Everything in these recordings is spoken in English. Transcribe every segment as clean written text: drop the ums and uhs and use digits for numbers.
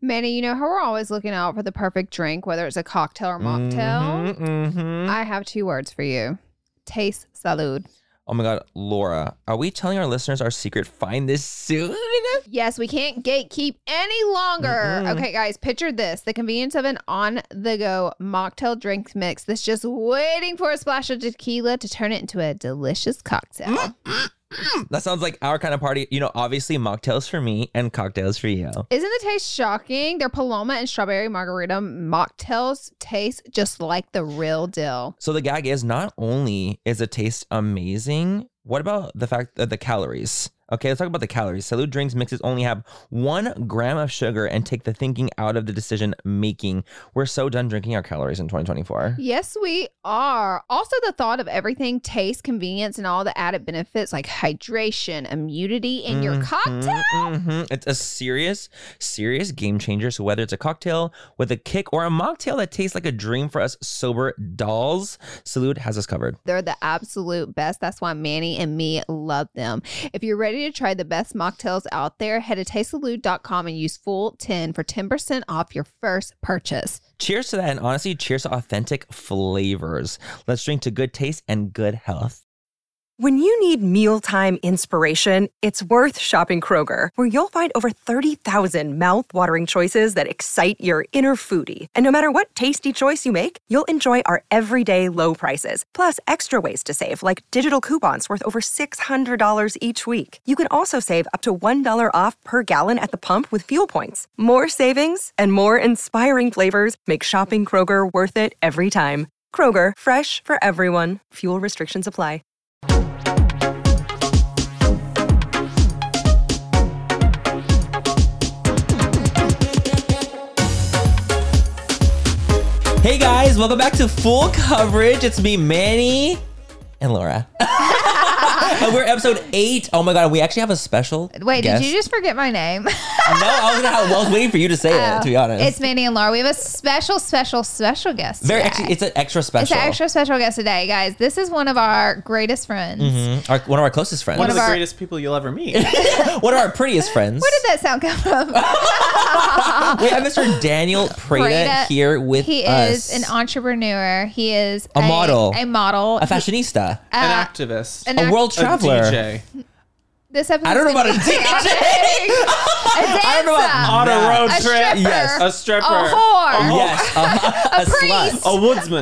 Manny, you know how we're always looking out for the perfect drink, whether it's a cocktail or mocktail? I have 2 words for you. Taste salud. Oh my God, Laura, are we telling our listeners our secret find this soon? Yes, we can't gatekeep any longer. Okay, guys, picture this. The convenience of an on-the-go mocktail drink mix that's just waiting for a splash of tequila to turn it into a delicious cocktail. That sounds like our kind of party. You know, obviously mocktails for me and cocktails for you. Isn't the taste shocking? Their Paloma and Strawberry Margarita mocktails taste just like the real deal. So the gag is, not only is the taste amazing, what about the fact that the calories? Okay, let's talk about the calories. Salud drinks mixes only have 1 gram of sugar and take the thinking out of the decision making. We're so done drinking our calories in 2024. Yes, we are. Also, the thought of everything, taste, convenience, and all the added benefits like hydration, immunity in your cocktail. It's a serious game changer. So whether it's a cocktail with a kick or a mocktail that tastes like a dream for us sober dolls, Salud has us covered. They're the absolute best. That's why Manny and me love them. If you're ready to try the best mocktails out there, head to tastesalud.com and use FULL10 for 10% off your first purchase. Cheers to that, and honestly, cheers to authentic flavors. Let's drink to good taste and good health. When you need mealtime inspiration, it's worth shopping Kroger, where you'll find over 30,000 mouth-watering choices that excite your inner foodie. And no matter what tasty choice you make, you'll enjoy our everyday low prices, plus extra ways to save, like digital coupons worth over $600 each week. You can also save up to $1 off per gallon at the pump with fuel points. More savings and more inspiring flavors make shopping Kroger worth it every time. Kroger, fresh for everyone. Fuel restrictions apply. Hey guys, welcome back to Full Coverage. It's me, Manny, and Laura. And we're episode 8. Oh my God, we actually have a special Wait, guest. did you just forget my name? No, I was waiting for you to say it, to be honest. It's Manny and Laura. We have a special guest today. Actually, it's an extra special. It's an extra special guest today, guys. This is one of our greatest friends. One of our closest friends. One of the greatest people you'll ever meet. One of our prettiest friends. Where did that sound come from? We have Mr. Daniel Prada here with us. He is an entrepreneur. He is a model. A model. A fashionista. An activist. A world traveler. A DJ. This episode I don't know about a DJ. I don't know about on a road a trip. stripper, Yes. A stripper. a whore, Yes. a slut. priest. A woodsman.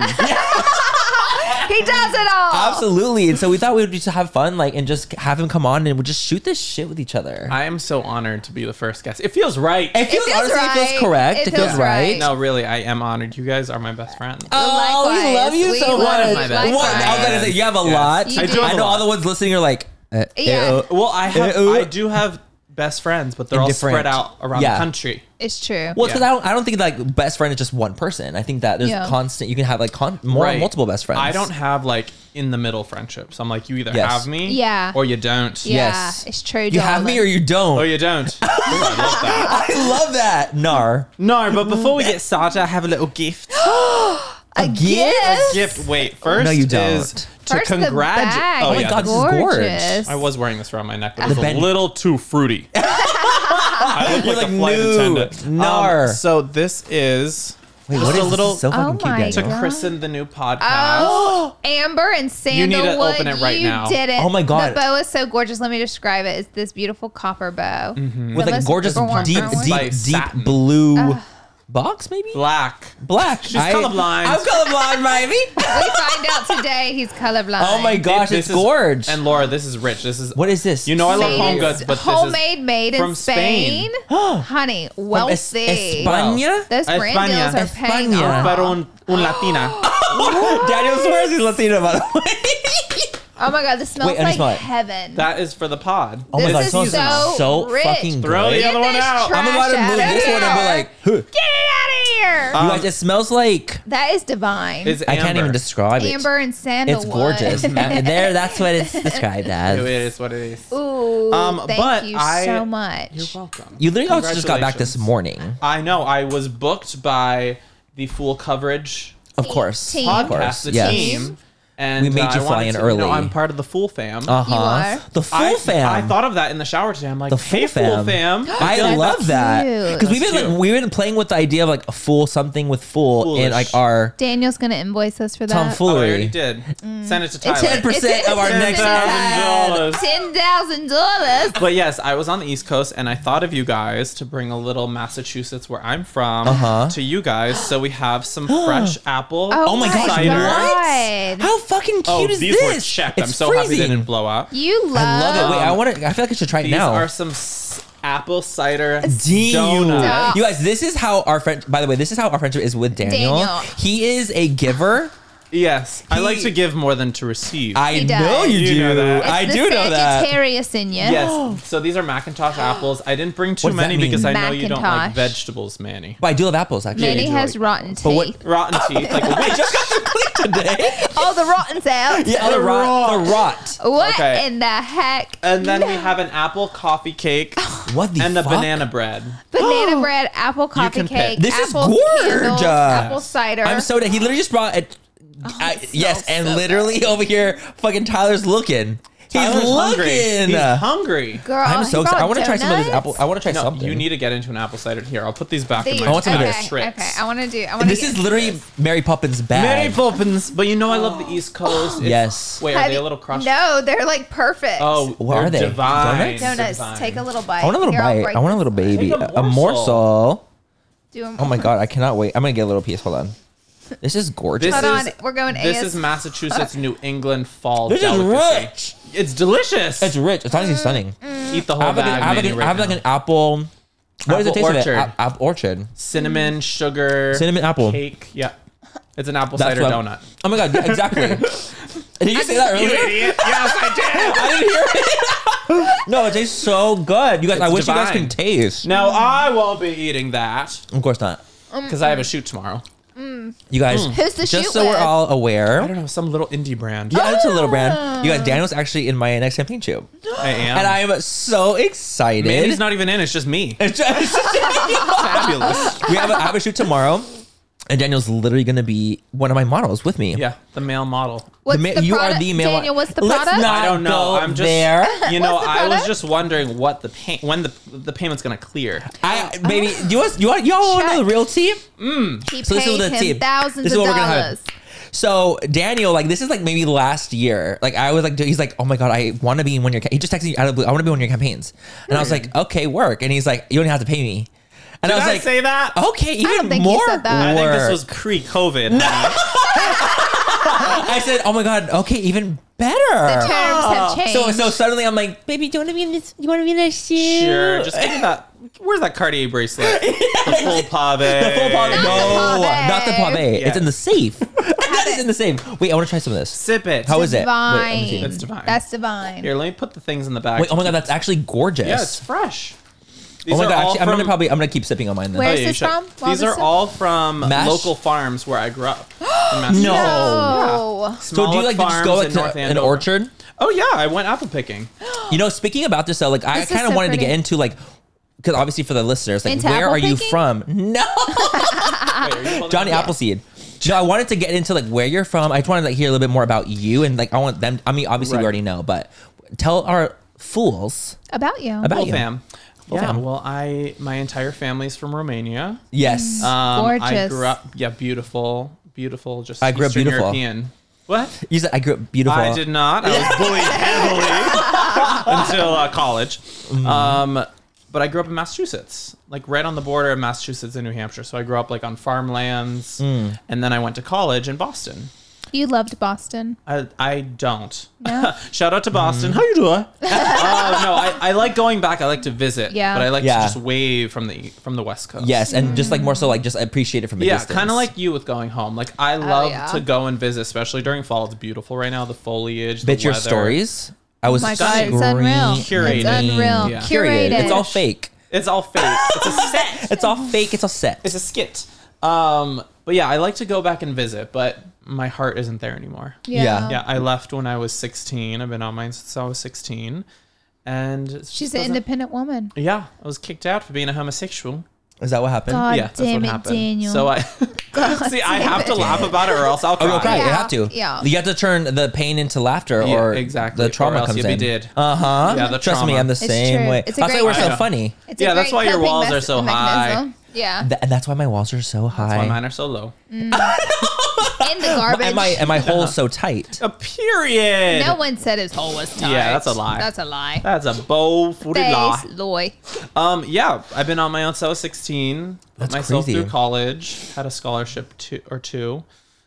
He does it all. Absolutely. And so we thought we would just have fun, and just have him come on and we'll just shoot this shit with each other. I am so honored to be the first guest. It feels right. It feels honestly, right. it feels correct. It feels right. No, really, I am honored. You guys are my best friends. Oh, we Likewise. love you We so love much. you. One of my best What? I was gonna say, you have a lot. You do. have I a know lot. all the ones listening are like, Yeah. Well, I do have best friends, but they're all Different. spread out around the country. It's true. Well, because I don't think that best friend is just one person. I think that there's constant. You can have multiple best friends. I don't have in the middle friendships. I'm like, you either Yes. have me, Yeah. or you don't. Yeah, Yes. it's true. You have me or you don't. Or you don't. Ooh, I love that. I love that. Nar. No, but before we get started, I have a little gift. A gift? Gift. Wait, first No, you don't. is to First, the congratulate. bag. Oh my God, this is gorgeous. I was wearing this around my neck, but it's bend- a little too fruity. I look You're like a like, flight no, attendant. nar. So this is Wait, just what is a little this? So fucking Oh cute, my Daniel. to God. christen the new podcast. Oh, Amber and Sandalwood. You need to open it right you now. did it. Oh my God. The bow is so gorgeous. Let me describe it. It's this beautiful copper bow. With a gorgeous deep Like satin. blue box, maybe? Black. Black. She's colorblind. I'm colorblind, baby. We find out today he's colorblind. Oh my gosh, This it's is- gorge. And Laura, this is rich. This is What is this? You know I love Made home in- goods, but homemade, made in from Spain. Honey, From wealthy. España? Those brand España. deals are paying España. off. Pero un latina. Daniel swears he's Latino, by the way. Oh my God, this smells Wait, let me like smell it. heaven. That is for the pod. Oh my This God, is it smells so rich. fucking Throw good. the other one this out. trash I'm about to out move of this one and be here. like, huh. Get it out of here. You guys, it smells like, That is divine. It's I can't amber. even describe it. Amber and sandalwood. It's gorgeous. There, that's what it's described It as. is what it is. Ooh, but thank you I- so much. You're welcome. You literally also just got back this Congratulations. morning. I know. I was booked by the Full Coverage Of course. Team. Of podcast, course. the Yes. team, And We made you I fly wanted in to- early. I'm part of the Fool fam. You are. The full fam. I thought of that in the shower today. I'm like, The hey, full Fool fam. fam. I feel like love that cute. because we've That's been cute. we've been playing with the idea of like a fool something with fool in Foolish. like our Daniel's gonna invoice us for that. Oh, I tomfoolery. already did. Send it to Tyler. 10% of our next ad. $10,000. But yes, I was on the East Coast and I thought of you guys to bring a little Massachusetts where I'm from to you guys. So we have some fresh apple Oh my gosh, cider. what? How fucking cute Oh, is these this? were checked. I'm It's so happy they freezing. didn't blow up. You love. I love it. Wait, I want to. I feel like I should try it These now. are some apple cider Damn. donuts. You guys, this is how our friend. By the way, this is how our friendship is with Daniel. Daniel. He is a giver. Yes, I like He- to give more than to receive. I He know does. you You do. know that. It's I the do know that. Sagittarius in you. Yes. So these are Macintosh apples. I didn't bring too What does that many because I mean? know you don't like Macintosh. vegetables, Manny. But I do love apples actually. Manny enjoy has it. rotten teeth. But what- Rotten teeth. Like I just got them cleaned today. Oh, the rotten's out. Yeah, the rot. The rot. What Okay. in the heck? And then we have an apple coffee cake What the and the fuck? banana bread. Banana bread, apple coffee can pick. cake, This is apple candles, gorgeous. apple cider. I'm so dead. He literally just brought it. Yes, and so literally over here, fucking Tyler's looking. Tyler's He's looking. hungry. He's hungry. Girl, I'm so he excited. I brought want to try some of this donuts. apple. I want to try No, something. you need to get into an apple cider. Here, I'll put these back in These. my I want some of okay, this. tricks. Okay, I want to do. I want to. This is literally Mary Poppins bag. Mary Poppins. But you know I love the East Coast. It's- Yes. Wait, are they a little crushed? No, they're like perfect. Oh, What they're are they? Divine. Donuts. Divine. Take a little bite. I want a little Here, I'll bite. break I want a this. little baby. Take A morsel. Do 'em. Oh my god, I cannot wait. I'm gonna get a little piece. Hold on. This is gorgeous. This Hold is, on, we're going This AS. is Massachusetts, New England fall This is delicacy. rich. It's delicious. It's rich. It's honestly stunning. Eat the I whole have like, bag. I have like, Manny, an, right I have like now. an apple. What is the Apple taste orchard. of it? Apple orchard. Cinnamon, sugar, Cinnamon apple. cake. Yeah, it's an apple That's cider what- donut. Oh my god, yeah, exactly. Did you say that earlier? Yes, I did. I didn't hear it. No, it tastes so good. You guys, I It's wish you guys divine. can taste. No, I won't be eating that Of course not. because I have a shoot tomorrow. You guys, Who's the just shoot so we're with? all I aware. don't know, some little indie brand. Yeah, it's a little brand. You guys, Daniel's actually in my next campaign shoot. I am. And I am so excited. Manny's not even in. It's just me. It's just- Fabulous. I have a shoot tomorrow, and Daniel's literally going to be one of my models with me. Yeah, the male model. What's the you product? are the male. Daniel, what's the Let's product? not I don't know. go I'm just there. You know, What's the I was product? just wondering what when the payment's gonna clear. Baby, y'all want to know the real tea? He So this is paid the him tip. thousands This is of what we're gonna have. dollars. So Daniel, like this is like maybe last year. Like I was like, he's like, oh my god, I want to be in one of your. He just texted me out of the blue. I want to be in one of your campaigns, and I was like, okay, work. And he's like, you don't have to pay me. And Did I was I like, say that? okay, even don't think he more said that. I think this work. was pre-COVID. honey. I said, oh my god, okay, even better. The terms have changed. So suddenly I'm like, baby, do you want to be in this? You want to be in this shoot? Sure, just give me that. Where's that Cartier bracelet? The full pave. The full pave. Not No, the pave. not the pave. Yeah. It's in the safe. That is in the safe. Wait, I want to try some of this. Sip it. How is it? Wait, let me divine. see. It's divine. That's divine. Here, let me put the things in the bag. Wait, oh my god, that's actually gorgeous. Yeah, it's fresh. Oh These my are god, all actually, I'm gonna keep sipping on mine then. Where- Oh, Where's yeah, you this should. from? These are Walvis? all from Mash? local farms where I grew up. in Massachusetts. No. So do you like to just go like to an orchard? Oh yeah, I went apple picking. You know, speaking about this though, like I This is kind of so wanted to pretty. get into like, because obviously for the listeners, like Into where apple are you picking? from? No, Wait, are you holding Johnny it? Appleseed. No, I wanted to get into like where you're from. I just wanted to like hear a little bit more about you and like I want them. I mean, obviously we Right. already know, but tell our fools About you. about Full you. fam. Full Yeah, fam. well, my entire family's from Romania. Yes. I Gorgeous. grew up, beautiful, just I grew up Eastern beautiful. European. What? You said I grew up beautiful. I did not. I was bullied heavily until college. But I grew up in Massachusetts, like right on the border of Massachusetts and New Hampshire. So I grew up like on farmlands, and then I went to college in Boston. You loved Boston. I don't. No? Shout out to Boston. How you doing? No, I like going back. I like to visit. Yeah. But I like Yeah. to just wave from the West Coast. Yes, and just like more so like just appreciate it from a Yeah, distance. kind of like you with going home. Like I love yeah. to go and visit, especially during fall. It's beautiful right now. The foliage, the Bitch, your weather. stories. I was Oh my God, God, it's unreal. Curated. It's unreal. Yeah. Curated. It's all fake. It's all fake. It's a set. It's all fake. It's all set. It's a skit. But yeah, I like to go back and visit, but my heart isn't there anymore. Yeah. Yeah, I left when I was 16. I've been on mine since I was 16. And it She's just an doesn't- independent woman. Yeah, I was kicked out for being a homosexual. Is that what happened? God Yeah, that's damn what it, happened. Daniel. So God. See, I have to laugh about it or else I'll cry. Oh, okay, you Yeah, have to. yeah. You have to turn the pain into laughter, Yeah, or exactly. the trauma Or else comes you'll be in. dead. Yeah, the trust me, trauma. I'm the It's same true. way. It's a That's why great- we're I so know. funny. It's a Yeah, that's great why your coping walls are so high. mechanism. Yeah. And that's why my walls are so high. That's why mine are so low. In the garbage. and my hole's so tight. A period. No one said his hole was tight. Yeah, that's a lie. That's a lie. That's a bold-footed lie. Face, Loy. Yeah, I've been on my own since I was 16. That's Put myself crazy. through college, had a scholarship or two.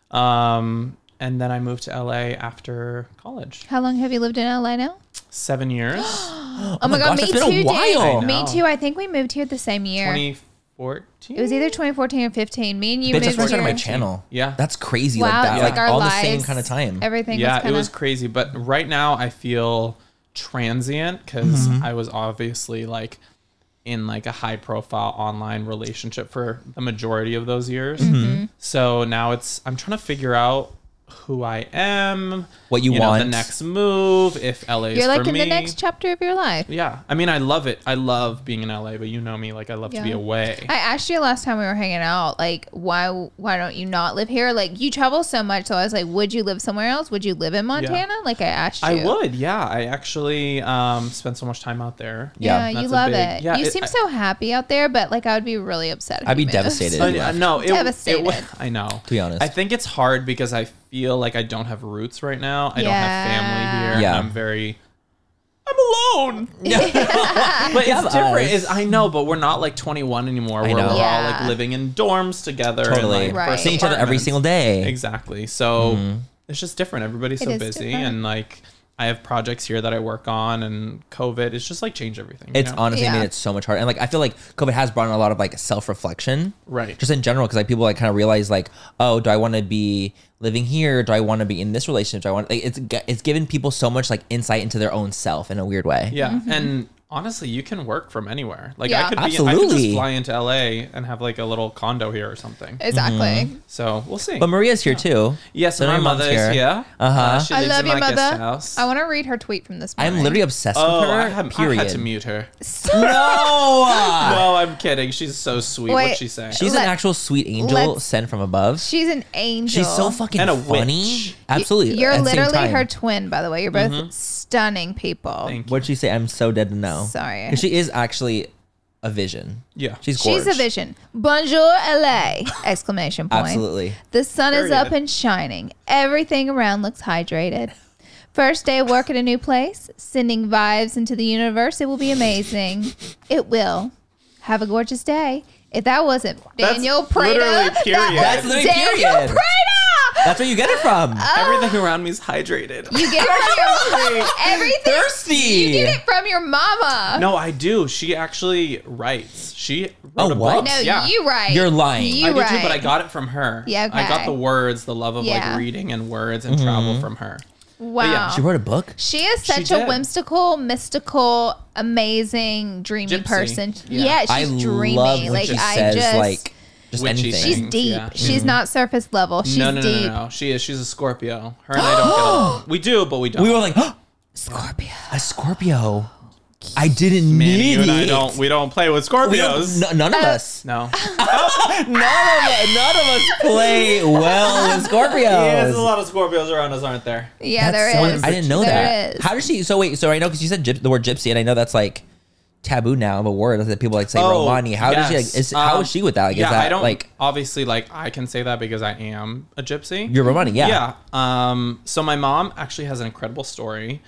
And then I moved to LA after college. How long have you lived in LA now? 7 years. Oh my my God, gosh, me that's been a too, while. dude. Me I know. too. I think we moved here the same year. 2014. It was either 2014 or 15. Me and you Bitch, moved that's where I started my here. channel. Yeah. That's crazy. Wow, like that. it's Like our all lives, the same kind of time. Everything Yeah, was it kind was of... crazy. But right now I feel transient because I was obviously like in like a high profile online relationship for the majority of those years. So now I'm trying to figure out who I am, What you know, want. the next move, if LA is You're like for in me. the next chapter of your life. Yeah. I mean, I love it. I love being in LA, but you know me, like I love to be Yeah. away. I asked you last time we were hanging out, like, why don't you not live here? Like, you travel so much, so I was like, would you live somewhere else? Would you live in Montana? Like, I asked you. I would, yeah. I actually spent so much time out there. Yeah, Yeah. you That's a love big- it. yeah, you it- seem I- so happy out there, but like, I would be really upset. If I'd be you moved. devastated. No, Devastated. I know. To be honest. I think it's hard because I feel like I don't have roots right now. I don't have family Yeah. here. Yeah. I'm alone. But have it's different. us. Is I know, but we're not like 21 anymore. Where know. we're all Yeah. like living in dorms together. Totally. And, like, Right. first Seeing each other every apartments. single day. Exactly. So it's just different. Everybody's so It is busy, different. and like I have projects here that I work on, and COVID, it's just like changed everything. you It's know? honestly Yeah. made it so much harder. And like I feel like COVID has brought in a lot of like self-reflection. Right. Just in general, because like people like kind of realize like, oh, do I want to be living here? Do I want to be in this relationship? Do I want like it's given people so much like insight into their own self in a weird way. Yeah, and honestly, you can work from anywhere. Like Yeah. I could Absolutely. just fly into LA and have like a little condo here or something. Exactly. So we'll see. But Maria's here too. Yes, So my your mom's mother is here. Uh-huh. She I lives love in your my guest mother. house. I want to read her tweet from this morning. I'm literally obsessed Oh, with her. I had period. to mute her. No. No, I'm kidding. She's so sweet. Wait. What's she saying? She's an Let- actual sweet angel let's- sent from above. She's an angel. She's so fucking And a funny. witch. Absolutely. You're At the same literally time. her twin, by the way. You're both stunning people. Thank you. What'd she say? I'm so dead to know. Sorry. 'Cause she is actually a vision. Yeah. She's gorgeous. She's a vision. Bonjour, LA! Exclamation point. Absolutely. The sun is Period. up and shining. Everything around looks hydrated. First day of work at a new place, sending vibes into the universe. It will be amazing. It will. Have a gorgeous day. If that wasn't That's Daniel Prada, literally period. That's literally Daniel period. Prada. That's where you get it from. Everything around me is hydrated. You get it from your everything. Thirsty. You get it from your mama. No, I do. She actually writes. She wrote Oh, a what? book. No, yeah. you write. You're lying. You I do write. too, but I got it from her. Yeah, I got okay. the words, the love of Yeah. like reading and words and travel from her. Wow. yeah, She wrote a book. She is such a did. whimsical, mystical, amazing, dreamy Gypsy. person. Yeah. Yeah, she's I dreamy. love when like she I says just like just Witchy anything. she's things, deep. yeah. She's not surface level. She's No. deep. She is. She's a Scorpio. Her and I don't get along. We do, but we don't. We were like, Scorpio. a Scorpio. I didn't Manny, need you and I it. don't. We don't play with We don't- Scorpios. none of us. No. None of us play well with Scorpios. Yeah, there's a lot of Scorpios around us, aren't there? Yeah, That's there so- is. I didn't know There that. is. How does she? So wait. So I know because you said the word gypsy, and I know that's like taboo now of a word that people like say Romani. How does she? Like, yes. how is she with that? Like, Yeah, is that I don't like obviously like I can say that because I am a gypsy. you're Romani? Yeah. Yeah. So my mom actually has an incredible story.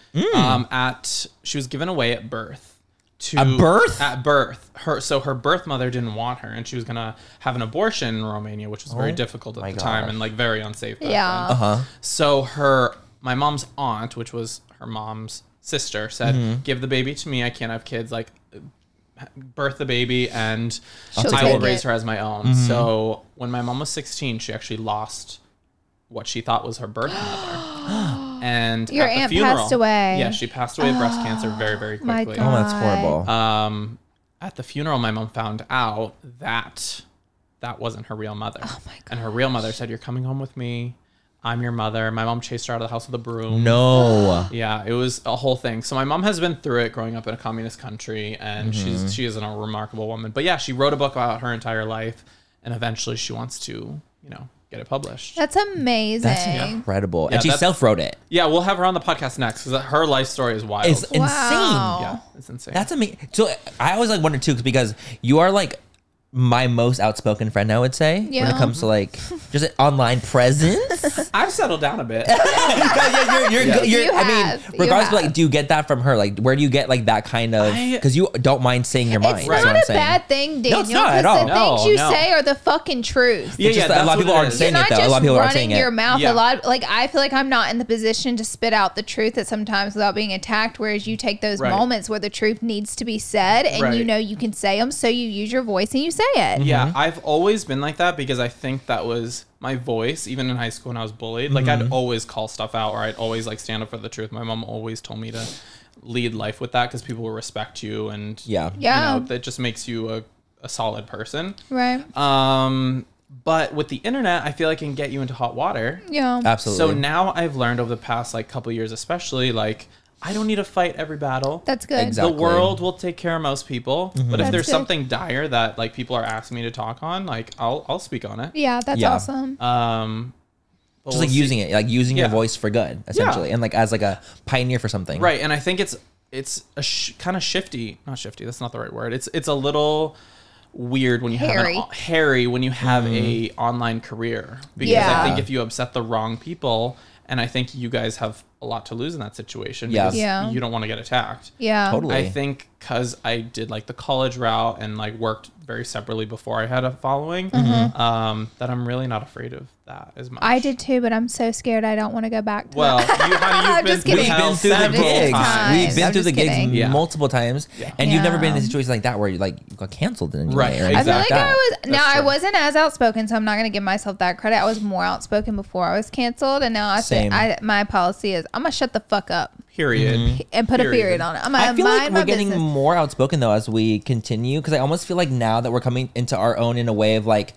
She was given away at birth. At birth? At birth. Her birth mother didn't want her, and she was gonna have an abortion in Romania, which was very difficult at the time gosh. and like very unsafe. back Yeah. then. So my mom's aunt, which was her mom's sister, said, "Give the baby to me. I can't have kids. Like, birth the baby, and She'll I will take raise it. her as my own." So when my mom was 16, she actually lost what she thought was her birth mother. And Your at the aunt funeral, passed away. Yeah, she passed away of breast cancer very, very My quickly. Oh, that's horrible. At the funeral, my mom found out that that wasn't her real mother. Oh my And her real mother said, "You're coming home with me. I'm your mother." My mom chased her out of the house with a broom. no. Yeah, it was a whole thing. So my mom has been through it growing up in a communist country, and she is a remarkable woman. But yeah, she wrote a book about her entire life, and eventually she wants to get it published. That's amazing. That's incredible. Yeah, and she that's- self-wrote it. Yeah, we'll have her on the podcast next because her life story is wild. It's insane. yeah, it's insane. That's amazing. So I always like wonder too, because you are like my most outspoken friend, I would say, when Yeah. it comes to like just an online presence. I've settled down a bit. You're, You I mean, have. You regardless, but have. like, do you get that from her? Like, where do you get like that kind of? Because you don't mind saying your mind. It's that's what not I'm a saying. bad thing, Daniel. No, it's not at 'cause all. The things you No. say are the fucking truth. Yeah, It's just that a that's lot of people what it aren't is. saying You're it not though. A lot of just people aren't running saying your it. mouth Yeah. a lot. Like I feel like I'm not in the position to spit out the truth at sometimes without being attacked. Whereas you take those Right. moments where the truth needs to be said, and Right. you know you can say them, so you use your voice and you say it. Yeah, I've always been like that because I think that was my voice, even in high school when I was bullied. Like, I'd always call stuff out, or I'd always like stand up for the truth. My mom always told me to lead life with that because people will respect you, and Yeah. Yeah. that just makes you a solid person. Right. But with the internet, I feel like it can get you into hot water. Yeah. Absolutely. So now I've learned over the past like couple years, especially, like I don't need to fight every battle. That's good. Exactly. The world will take care of most people. But if That's there's good. something dire that like people are asking me to talk on, like I'll speak on it. Yeah, that's Yeah. awesome. But just we'll like see. using it, like using your Yeah. voice for good, essentially, and like as like a pioneer for something. Right, and I think it's a kind of shifty. Not shifty. That's not the right word. It's a little weird when you Hairy. have hairy when you have a online career, because Yeah. I think if you upset the wrong people, and I think you guys have a lot to lose in that situation. Yeah. Because Yeah. you don't want to get attacked. Yeah. Totally. I think because I did like the college route and like worked very separately before I had a following, that I'm really not afraid of that as much. I did too, but I'm so scared I don't want to go back to Well, that. honey, I'm you've been just through kidding. We've hell been through the several gigs. times. We've been I'm through the just gigs kidding. Yeah. multiple times, and you've never been in a Yeah. situation like that where you like got canceled in any Right, way or I anything feel like like that. I was I true. wasn't as outspoken, so I'm not gonna give myself that credit. I was more outspoken before I was canceled, and now I say Same. my policy is I'm gonna shut the fuck up period. and put a Period. period on it. I'm I gonna feel like mind we're my getting business. more outspoken though as we continue, because I almost feel like now that we're coming into our own in a way of like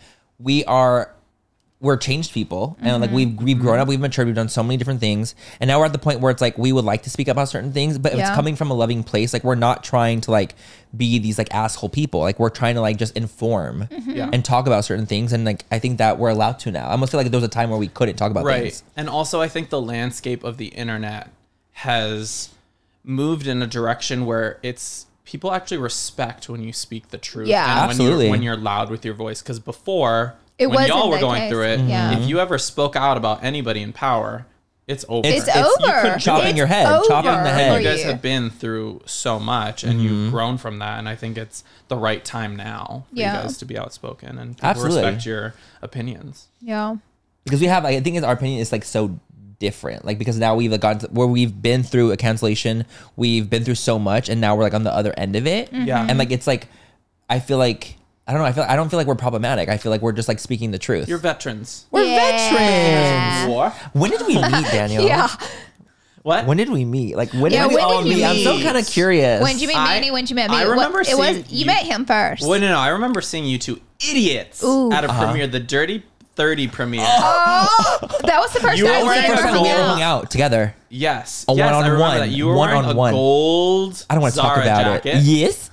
we're changed people, and like we've grown up, we've matured, we've done so many different things, and now we're at the point where it's like we would like to speak about certain things, but if it's Yeah. coming from a loving place, like we're not trying to like be these like asshole people, like we're trying to like just inform Yeah. and talk about certain things, and like I think that we're allowed to now. I almost feel like there was a time where we couldn't talk about Right. things. And also, I think the landscape of the internet has moved in a direction where it's people actually respect when you speak the truth. Yeah. And Absolutely. when you're loud with your voice. Because before, It when y'all wasn't were the going case. through it, Yeah. if you ever spoke out about anybody in power, it's over. It's It's- over. you could chop in It's your head, chop in the over head. for you guys you. have been through so much, and you've grown from that, and I think it's the right time now for Yeah. you guys to be outspoken and people Absolutely. respect your opinions. Yeah. Because we have, like, I think our opinion is like so different, like because now we've like gotten to where we've been through a cancellation, we've been through so much, and now we're like on the other end of it. Yeah. And like it's like I feel like I don't know, I don't feel like we're problematic. I feel like we're just like speaking the truth. You're veterans. We're Yeah. veterans. War? When did we meet, Daniel? Yeah. What? When did we meet? Like when Yeah, did we when all did you meet? I'm so meet? kind of curious. When did you meet Manny? When did you meet me? I remember it was seeing you you- met him first. Well, no, I remember seeing you two idiots Ooh. at a premiere, the Dirty 30 premiere. Oh, that was the first You time were we wearing First ever time we hung ever out. hung out together. Yes. A yes, I remember one-on-one. that. You were wearing a One-on-one. gold I don't want to talk Zara about jacket. it. Yes.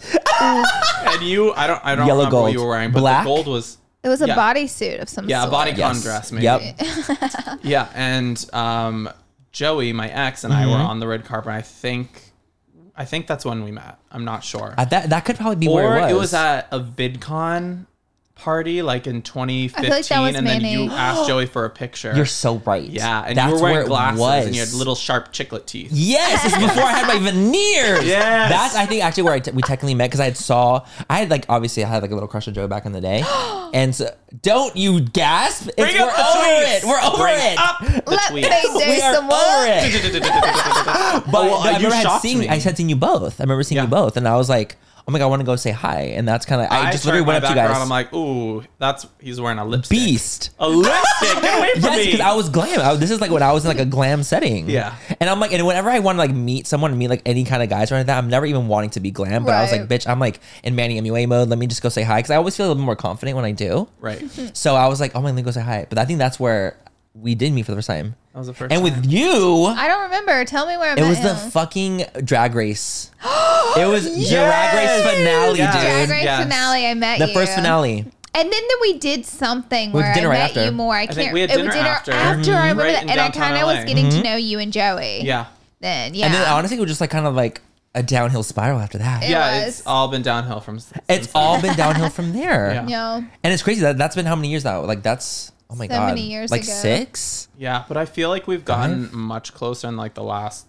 And you, I don't Yellow remember gold. what you were wearing, but Black. the gold was, It was a Yeah. bodysuit of some yeah, a sort. bodycon Yes. dress maybe. Yep. Yeah, and Joey, my ex, and I were on the red carpet. I think that's when we met. I'm not sure. That could probably be Or where it was at a VidCon party like in 2015, that was and then Manny. you asked Joey for a picture. You're so right. Yeah, and That's you were where wearing it glasses was. and you had little sharp chiclet teeth. Yes, it's before I had my veneers. Yes. That's I think actually where we technically met, because I had like obviously I had like a little crush on Joe back in the day, and so don't you gasp? Bring we're up the over tweets. it. We're over Bring it. up the Let me tweets. do We are some over work. it. But Well, I you remember shocked me. I had seen you both. I remember seeing Yeah. you both, and I was like, oh my god, I want to go say hi, and that's kind of I just literally turned went my up to you back guys. around, I'm like, ooh, he's wearing a lipstick. Beast. A lipstick. Get away from Yes, me. because I was glam. This is like when I was in like a glam setting. Yeah. And I'm like, and whenever I want to like meet someone, meet like any kind of guys or anything, I'm never even wanting to be glam. But I was like, Right. bitch, I'm like in Manny MUA mode. Let me just go say hi, because I always feel a little bit more confident when I do. Right. So I was like, oh my, let me go say hi. But I think that's where we did meet for the first time. That was the first And time. with you, I don't remember. Tell me where I it met was him. the fucking Drag Race. It was Drag Race finale, Yes. dude. Drag Race Yes. finale. I met The you. first finale. And then we did something We where I dinner right met after. you more. I think can't. we had it was dinner dinner after. I remember Right that, in and I downtown kind of was LA. getting to know you and Joey. Yeah. Then yeah. And then honestly, it was just like kind of like a downhill spiral after that. It Yeah, was. it's all been downhill from. It's all been downhill from there. Yeah. No. And it's crazy that's been how many years now? Like that's oh my So god, many years like ago. 6. Yeah, but I feel like we've gotten much closer in like the last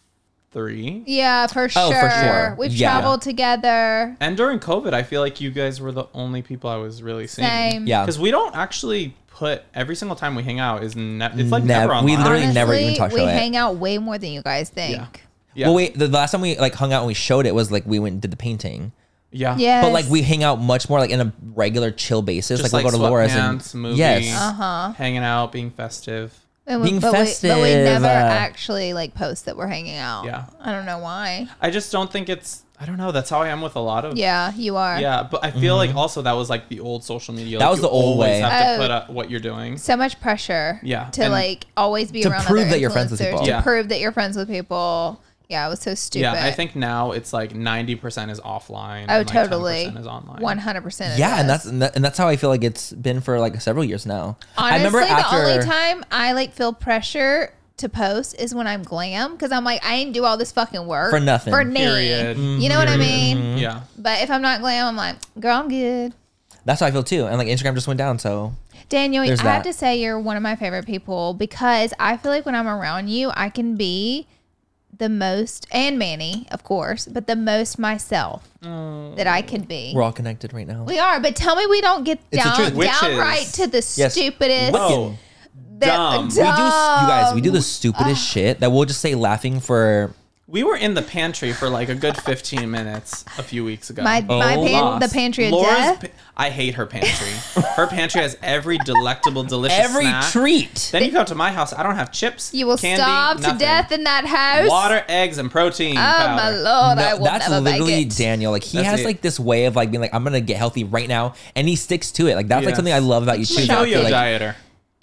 3. Yeah, for sure. Oh, for sure. We've Yeah. traveled together. And during COVID, I feel like you guys were the only people I was really seeing. Same. Yeah. Because we don't actually put every single time we hang out is it's like Nev- never online. we literally Honestly, never even talk we show it. hang out way more than you guys think. Yeah. Yeah. Well, wait, the last time we like hung out and we showed it was like we went and did the painting. Yeah. Yes. But like we hang out much more like in a regular chill basis. Just like we'll go to Laura's and sweatpants, movies, yes, hanging out, being festive. And being but we festive, never actually like post that we're hanging out. Yeah. I don't know why. I just don't think it's. I don't know. That's how I am with a lot of. Yeah, you are. Yeah, but I feel like also that was like the old social media. That like, was you the old always way. have to Oh. put up what you're doing. So much pressure. Yeah, To and- like always be To around prove other that you're friends with influencers, people. To Yeah. prove that you're friends with people. Yeah, it was so stupid. Yeah, I think now it's like 90% is offline. Oh, and like totally. 10% is online. 100%. yeah, and that's how I feel like it's been for like several years now. Honestly, I remember after the only time I like feel pressure to post is when I'm glam because I'm like I didn't do all this fucking work For nothing. For me. Period. You know what I mean? Yeah. But if I'm not glam, I'm like, girl, I'm good. that's how I feel too. And like Instagram just went down, so Daniel, There's I have that. to say you're one of my favorite people because I feel like when I'm around you, I can be the most, and Manny, of course, but the most myself that I can be. we're all connected right now. We are, but tell me we don't get It's the truth. downright Witches. to the Yes. stupidest. Whoa. Dumb. We do, you guys. We do the stupidest shit that we'll just say laughing for. We were in the pantry for like a good 15 minutes a few weeks ago. The pantry of Laura's death. I hate her pantry. Her pantry has every delectable, delicious Every snack. treat. Then you come to my house. I don't have chips. You will candy, starve to nothing. death in that house. Water, eggs, and protein. Oh my powder. lord, I No, will that's never literally make it. Daniel. Like he That's has it. like this way of like being like I'm gonna get healthy right now, and he sticks to it. Like that's like Yes. something I love about you too. that I Yo-yo feel like dieter.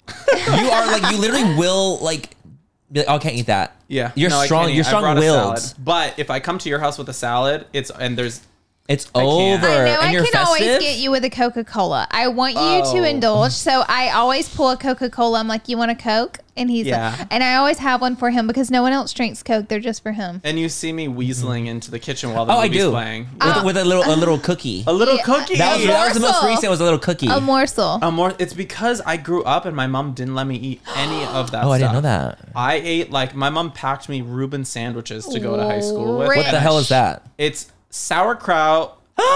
you are like you literally will like. Be like, oh, I can't eat that. Yeah, you're No, I strong. can't eat. You're I brought a strong-willed. salad. But if I come to your house with a salad, it's there's It's I can't. over. I know and I you're can festive. always get you with a Coca-Cola. I want you Oh. to indulge, so I always pull a Coca-Cola. I'm like, "You want a Coke?" And he's Yeah. like, and I always have one for him because no one else drinks Coke. They're just for him. and you see me weaseling into the kitchen while the Oh, I movie's do. playing. With a little cookie. A little Yeah. cookie. That was the most morsel. recent. Was a little cookie. A morsel. It's because I grew up and my mom didn't let me eat any of that Oh, stuff. I didn't know that. I ate like my mom packed me Reuben sandwiches to go to high school with. Rich. What the hell is that? It's sauerkraut,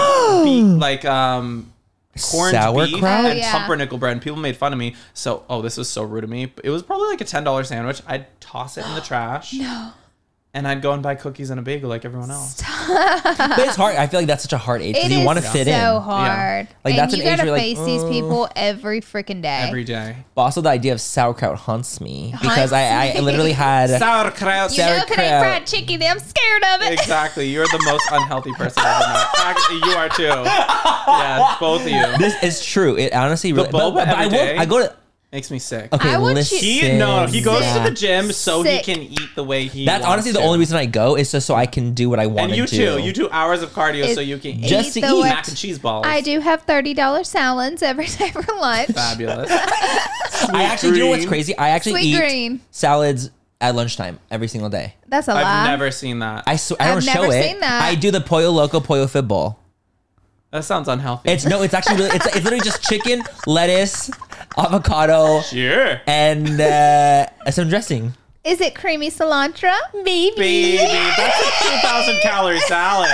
like corned beef Sauerkraut? Oh, and yeah. pumpernickel bread. And people made fun of me. So, this was so rude of me. But it was probably like a $10 sandwich. I'd toss it in the trash. No. And I'd go and buy cookies and a bagel like everyone else. But it's hard. I feel like that's such a hard age because It you is want to fit so in. hard. Like, and that's you an age gotta where you're face like, these people every freaking day. Every day. But also the idea of sauerkraut haunts me because I literally had. Sauerkraut. You know, if it ain't sauerkraut. fried chicken, I'm scared of it. Exactly. You're the most unhealthy person I've ever met. Actually, you are too. Yeah, it's both of you. This is true. It honestly really. boba But I every will. day? I go to. Makes me sick. Okay, I want you- listen. He goes to the gym so Sick. he can eat the way he That's wants honestly the to. only reason I go is just so I can do what I want And you to do. too. You do hours of cardio It- so you can Just Eat to the eat. way- mac and cheese balls. I do have $30 salads every day for lunch. Fabulous. I actually do you know what's green. crazy. I actually Sweet eat green. salads at lunchtime every single day. That's a lie. I've never seen that. I don't I've show never it. seen that. I do the Pollo Loco Pollo Fib bowl. That sounds unhealthy. It's actually really, it's literally just chicken, lettuce, avocado, sure. and some dressing. Is it creamy cilantro? Maybe. Baby, that's a 2,000 calorie salad.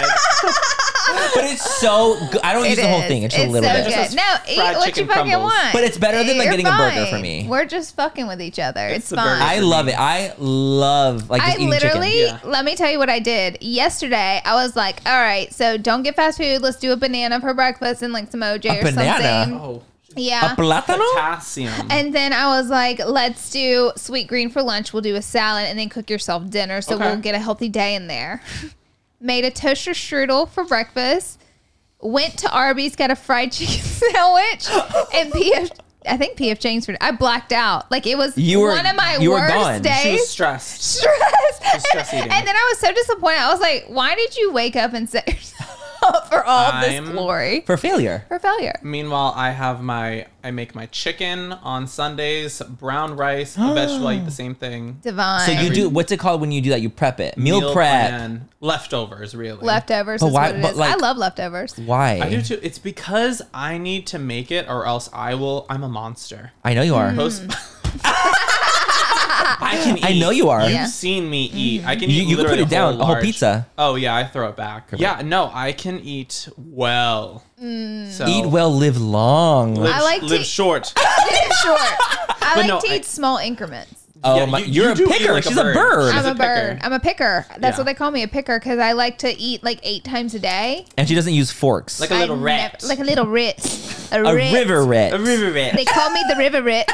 But it's so good. I don't use the whole thing. It's just a little so bit. good. Just No, eat fried what you chicken fucking crumbles. want. But it's better than, like, You're getting a burger for fine. me. We're just fucking with each other. It's the fine. burger. I love it. I love like just I eating literally, chicken. Yeah. let me tell you what I did yesterday. I was like, all right, so don't get fast food. Let's do a banana for breakfast and like some OJ or banana? something. Oh, Yeah. A plátano? potassium. And then I was like, let's do sweet green for lunch. We'll do a salad and then cook yourself dinner. So Okay. we'll get a healthy day in there. Made a toaster strudel for breakfast. Went to Arby's, got a fried chicken sandwich. And I think P.F. Chang's for I blacked out. Like it was one of my you were worst gone. days. She was stressed. Stress. stress eating. And then I was so disappointed. I was like, why did you wake up and set yourself for all this I'm- glory. For failure. For failure. Meanwhile, I make my chicken on Sundays, brown rice, a vegetable. I eat the same thing. Divine. So you do, what's it called when you do that? You prep it. Meal prep. plan, leftovers, really. leftovers But is why- what it but is. like- I love leftovers. Why? I do too. It's because I need to make it, or else I'm a monster. I know you are. Post. I can eat. I know you are. You've Yeah. seen me eat. I can You- eat. you can put literally it down, a whole large- pizza. Oh yeah, I throw it back. Yeah, no, I can eat well. So Eat well, live long. Live, I like to- live short. Short. I like no, to eat small increments. Oh, Yeah, my, you you're do a eat picker. like a She's a bird. bird. I'm She's a a picker. bird. I'm a picker. That's Yeah. what they call me, a picker, because I like to eat like 8 times a day. And she doesn't use forks. Like a little I rat. like a little rit. a rit. river rat. A river rat. They call me the river rit.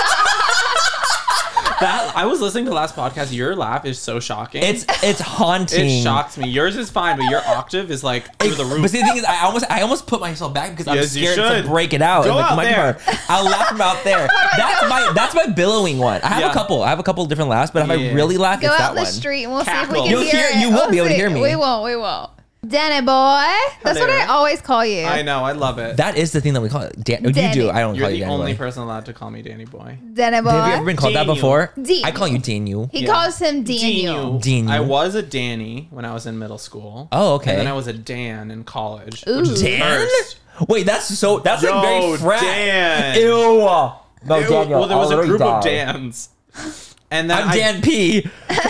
That I was listening to the last podcast. Your laugh is so shocking. It's haunting. It shocks me. Yours is fine, but your octave is like through the roof. But see, the thing is, I almost put myself back because I'm Yes, you scared to should. break it out. Go in the out microphone. there. I'll laugh from out there. That's my billowing one. I have Yeah. a couple. I have a couple of different laughs, but if I Yeah. really laugh, Go it's out that the one. street and we'll see Cackle. if we can You'll hear hear- it. you will be able to see. hear me. We won't. Danny boy. That's what I Hilarious. always call you. I know. I love it. That is the thing that we call it. You Danny. do. I don't You're call you the Danny only boy. person allowed to call me Danny Boy. Danny boy. Have you ever been called that Daniel. before? Daniel. I call you Daniel. He Yeah. calls him Daniel. Daniel. I was a Danny when I was in middle school. Oh, okay. And then I was a Dan in college. Ooh. Which is Dan? first. Wait, that's like very Yo, frat. Dan. Ew. No, Ew, Daniel. well, there was I'll a group of die. Dans. And then I'm Dan P.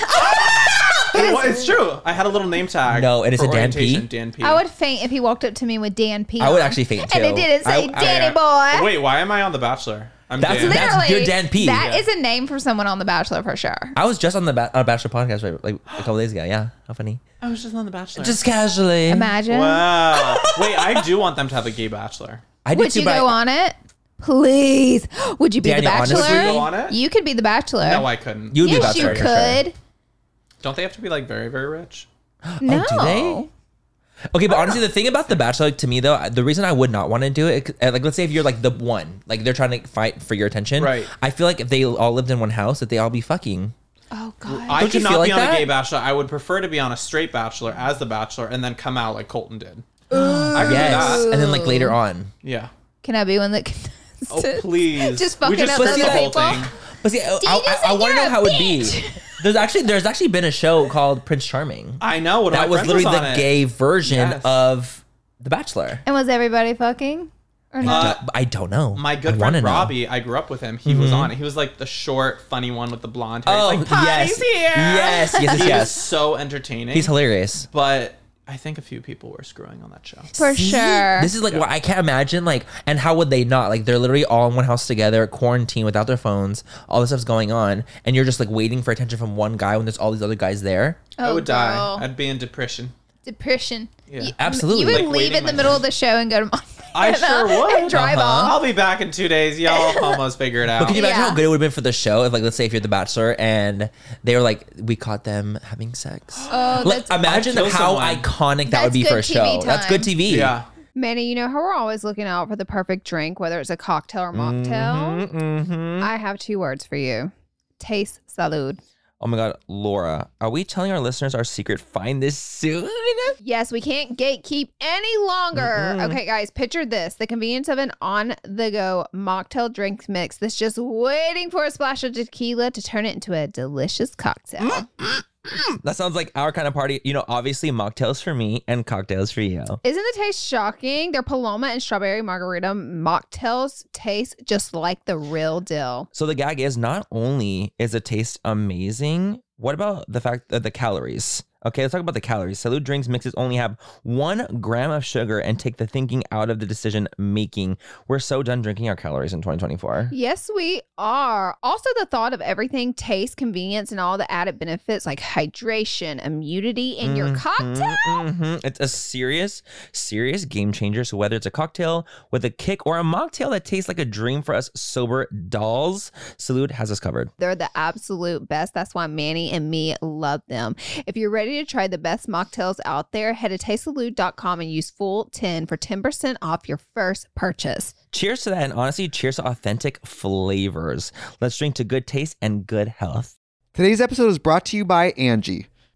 Well, it's true. I had a little name tag. No, it is for a Dan P? orientation, Dan P. I would faint if he walked up to me with Dan P. I would on. actually faint, And too. it didn't say Danny boy. Wait, why am I on The Bachelor? I'm That's Dan. that- you're Dan P. That Yeah. is a name for someone on The Bachelor for sure. I was just on the Bachelor podcast like a couple days ago. Yeah, how funny. I was just on The Bachelor. Just casually. Imagine. Wow. Wait, I do want them to have a gay bachelor. I did Would too, you but go on it? Please. Would you be Daniel, the Bachelor? honestly- Would you go on it? You could be the Bachelor. No, I couldn't. You'd be yes, you Bachelor for sure. could. Don't they have to be like very, very rich? No. do they? Okay, but honestly, the thing about the Bachelor, like, to me though, the reason I would not want to do it, like, let's say if you're like the one, like they're trying to fight for your attention, Right. I feel like if they all lived in one house, that they all be fucking. Oh God. I Don't you could not feel be like on that? a gay bachelor. I would prefer to be on a straight bachelor as the bachelor and then come out like Colton did. I could Yes, do that. and then like later on. Yeah. Can I be one that can Oh, please. Just we fucking just up screwed other the whole people? thing. But see, I want to know how it would be. There's actually been a show called Prince Charming. I know. One of That my was friends literally on the it. gay version Yes. of The Bachelor. And was everybody fucking? Or not? I don't know. My I good wanna friend know. Robbie, I grew up with him. He was on it. He was like the short, funny one with the blonde hair. Oh, He's like, Party's yes. here. Yes, yes, He was yes. so entertaining. He's hilarious. But I think a few people were screwing on that show. For See? sure. This is like what I can't imagine. Like, and how would they not? Like, they're literally all in one house together, quarantine without their phones. All this stuff's going on, and you're just like waiting for attention from one guy when there's all these other guys there. I would die. girl. I'd be in depression. Depression. Yeah. Absolutely. You would Like, leave waiting in the my middle turn. of the show and go to Montana I sure would. and drive off. I'll be back in 2 days. Y'all almost figure it out. But can you imagine Yeah. how good it would have been for the show if, like, let's say if you're The Bachelor and they were like, we caught them having sex. Oh, Like, that's imagine I'll kill how someone. iconic that That's would be good for a show. TV That's good time. TV. Yeah. Manny, you know how we're always looking out for the perfect drink, whether it's a cocktail or mocktail? Mm-hmm. I have 2 words for you. Taste salud. Oh my God, Laura, are we telling our listeners our secret find this soon? Yes, we can't gatekeep any longer. Okay, guys, picture this. The convenience of an on-the-go mocktail drink mix that's just waiting for a splash of tequila to turn it into a delicious cocktail. That sounds like our kind of party. You know, obviously mocktails for me and cocktails for you. Isn't the taste shocking? Their Paloma and strawberry margarita mocktails taste just like the real deal. So the gag is not only is the taste amazing, what about the fact that the calories? Okay, let's talk about the calories. Salud drinks mixes only have 1 gram of sugar and take the thinking out of the decision making. We're so done drinking our calories in 2024. Yes, we are. Also, the thought of everything, taste, convenience, and all the added benefits like hydration, immunity in your cocktail. It's a serious game changer. So whether it's a cocktail with a kick or a mocktail that tastes like a dream for us sober dolls, Salud has us covered. They're the absolute best. That's why Manny and me love them. If you're ready to try the best mocktails out there, head to tastesalud.com and use full10 for 10% off your first purchase. Cheers to that, and honestly, cheers to authentic flavors. Let's drink to good taste and good health. Today's episode is brought to you by Angie.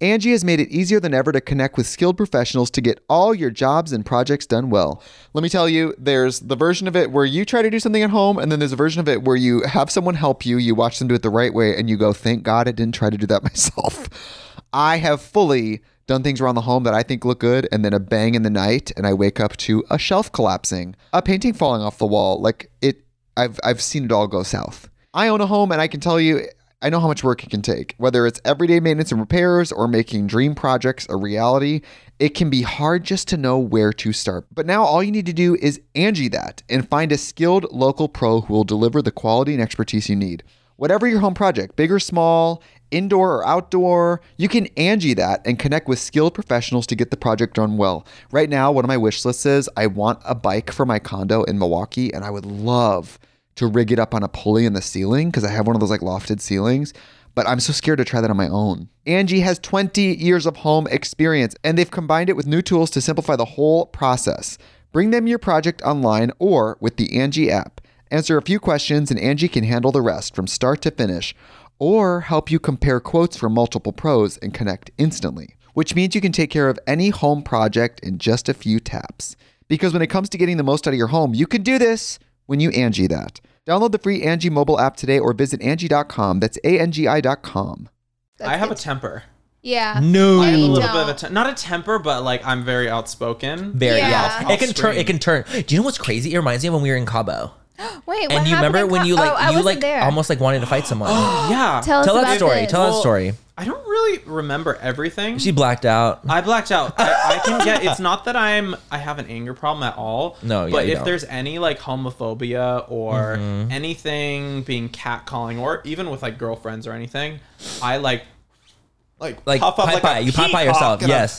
Angie has made it easier than ever to connect with skilled professionals to get all your jobs and projects done well. Let me tell you, there's the version of it where you try to do something at home, and then there's a version of it where you have someone help you, you watch them do it the right way, and you go, thank God I didn't try to do that myself. I have fully done things around the home that I think look good, and then a bang in the night, and I wake up to a shelf collapsing, a painting falling off the wall. I've seen it all go south. I own a home, and I can tell you, I know how much work it can take. Whether it's everyday maintenance and repairs or making dream projects a reality, it can be hard just to know where to start. But now all you need to do is Angie that and find a skilled local pro who will deliver the quality and expertise you need. Whatever your home project, big or small, indoor or outdoor, you can Angie that and connect with skilled professionals to get the project done well. Right now, one of my wish lists is I want a bike for my condo in Milwaukee, and I would love to rig it up on a pulley in the ceiling because I have one of those like lofted ceilings, but I'm so scared to try that on my own. Angie has 20 years of home experience, and they've combined it with new tools to simplify the whole process. Bring them your project online or with the Angie app. Answer a few questions and Angie can handle the rest from start to finish, or help you compare quotes from multiple pros and connect instantly, which means you can take care of any home project in just a few taps. Because when it comes to getting the most out of your home, you can do this when you Angie that. Download the free Angie mobile app today or visit Angie.com. That's ANGI.com. I have a temper. Yeah. No. I have a You little don't. bit of not a temper, but like I'm very outspoken. Very, Yeah. yeah. It can turn. It can turn. Do you know what's crazy? It reminds me of when we were in Cabo. Wait, what And you happened remember in when you Oh, I like you wasn't like there. almost like wanted to fight someone. Yeah. Tell us Tell about that story. this. Tell that Well, story. I don't really remember everything. She blacked out. I blacked out. I can get. It's not that I have an anger problem at all. No, yeah, but you if don't. there's any like homophobia or anything being catcalling, or even with like girlfriends or anything, I like puff up like you pop by yourself. Yes.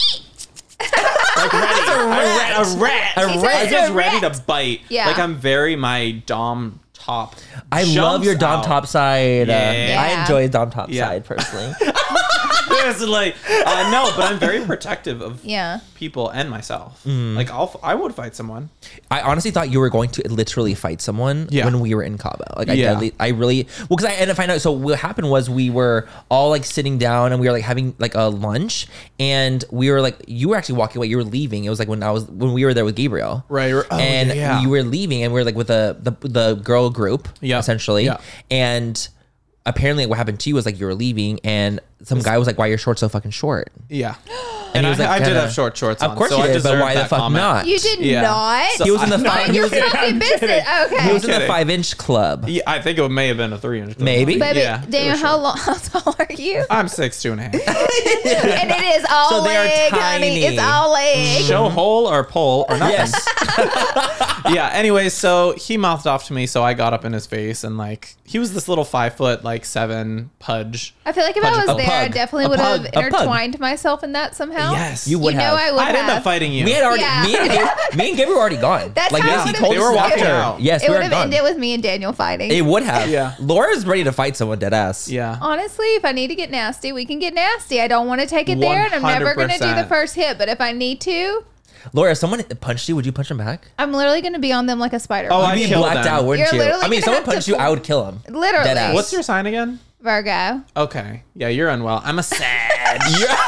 like ready. A rat. He said I'm it's just a ready rat. to bite. Yeah. Like I'm very my dom top. I love your Dom jumps top out. side. Yeah. I enjoy Dom top Yeah. side personally. It's like no, but I'm very protective of Yeah. people and myself. Mm. Like I would fight someone. I honestly thought you were going to literally fight someone Yeah. when we were in Cabo. Like Yeah. I really because I ended up finding out. So what happened was we were all like sitting down and we were like having like a lunch, and we were like you were actually walking away. You were leaving. It was like when we were there with Gabriel, Right. Oh, and yeah. you were leaving, and we were like with the girl group, Yeah. essentially, Yeah. and. Apparently, what happened to you was like you were leaving, and some guy was like, "Why are your shorts so fucking short?" Yeah. And And he was, like, I did kinda- have short shorts on. Of course so you I did, but deserve why the that fuck comment. not? You did Yeah. not. So He was in the No, five. He You're was, filthy business. Okay. he was in the kidding. 5-inch club. Yeah, I think it may have been a 3-inch. Maybe. Baby, Yeah. Daniel, how tall are you? I'm 6'2.5". And it is all So they are leg, honey. tiny. It's all leg. Show hole or pole or nothing. Yes. Yeah. Anyways, so he mouthed off to me, so I got up in his face and like he was this little 5'7" pudge. I feel like if I was A there, I pug. definitely A would pug. have A pug. intertwined myself in that somehow. Yes. You would You know have. I would I'd end have. up fighting you. We had already. Yeah. Me and Gabriel were already gone. That's like how yes, it he would've told They us were walking after. out. Yes, It we would were have gone. ended with me and Daniel fighting. It would have. Yeah. Laura's ready to fight someone dead ass. Yeah. Honestly, if I need to get nasty, we can get nasty. I don't want to take it there, and I'm never going to do the 100%. first hit. But if I need to, Laura, if someone punched you, would you punch him back? I'm literally going to be on them like a spider. Oh, You'd I be killed blacked them. out, wouldn't You're you? literally I mean, if gonna someone have to punched you, I would kill him. Literally. Dead ass. What's your sign again? Virgo. Okay. Yeah, you're unwell. I'm a Sag.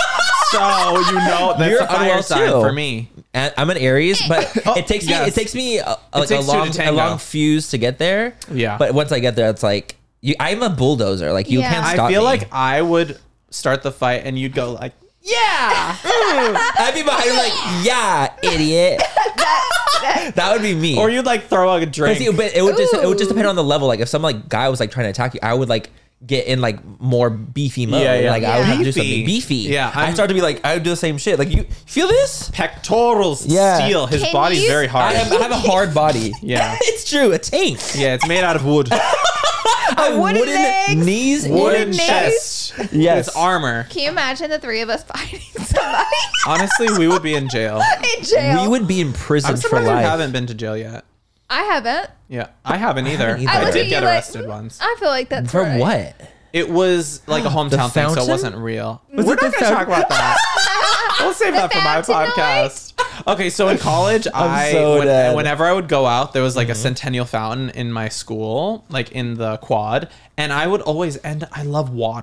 So you know that's You're a fire unwell, sign too. for me. And I'm an Aries, but it takes me. yes. It takes me like takes two to a tango. long fuse to get there. Yeah. But once I get there, it's like I'm a bulldozer. Like you Yeah. can't I stop I feel me. like I would start the fight and you'd go like, yeah. I'd be behind like, yeah, idiot. That would be me. Or you'd like throw a But drink. see, but it would just Ooh. depend on the level. Like if some like guy was like trying to attack you, I would like get in like more beefy mode. Yeah, yeah. Like I would have to do Beefy. something beefy. Yeah, I I'm- start to be like I would do the same shit. Like you feel this? Pectorals Yeah. steel. His Can body's you- very hard. I have a hard body. Yeah. It's true. A tank. Yeah, it's made out of wood. wooden legs. knees. Wooden Wooden chest. Yes. It's armor. Can you imagine the three of us fighting somebody Honestly, we would be in jail. in jail? We would be in prison I'm for surprised you life. haven't been to jail yet. I haven't. Yeah, I haven't either. haven't either. I I look did at get you like- arrested once. I feel like that's For right. what? It was like a hometown thing, so fountain? it wasn't real. Was We're it not the going to talk fountain? about that. We'll save that for my fountain podcast. Okay, so in college, so dead. whenever I would go out, there was like a Centennial Fountain in my school, like in the quad, and I would always end. I love water.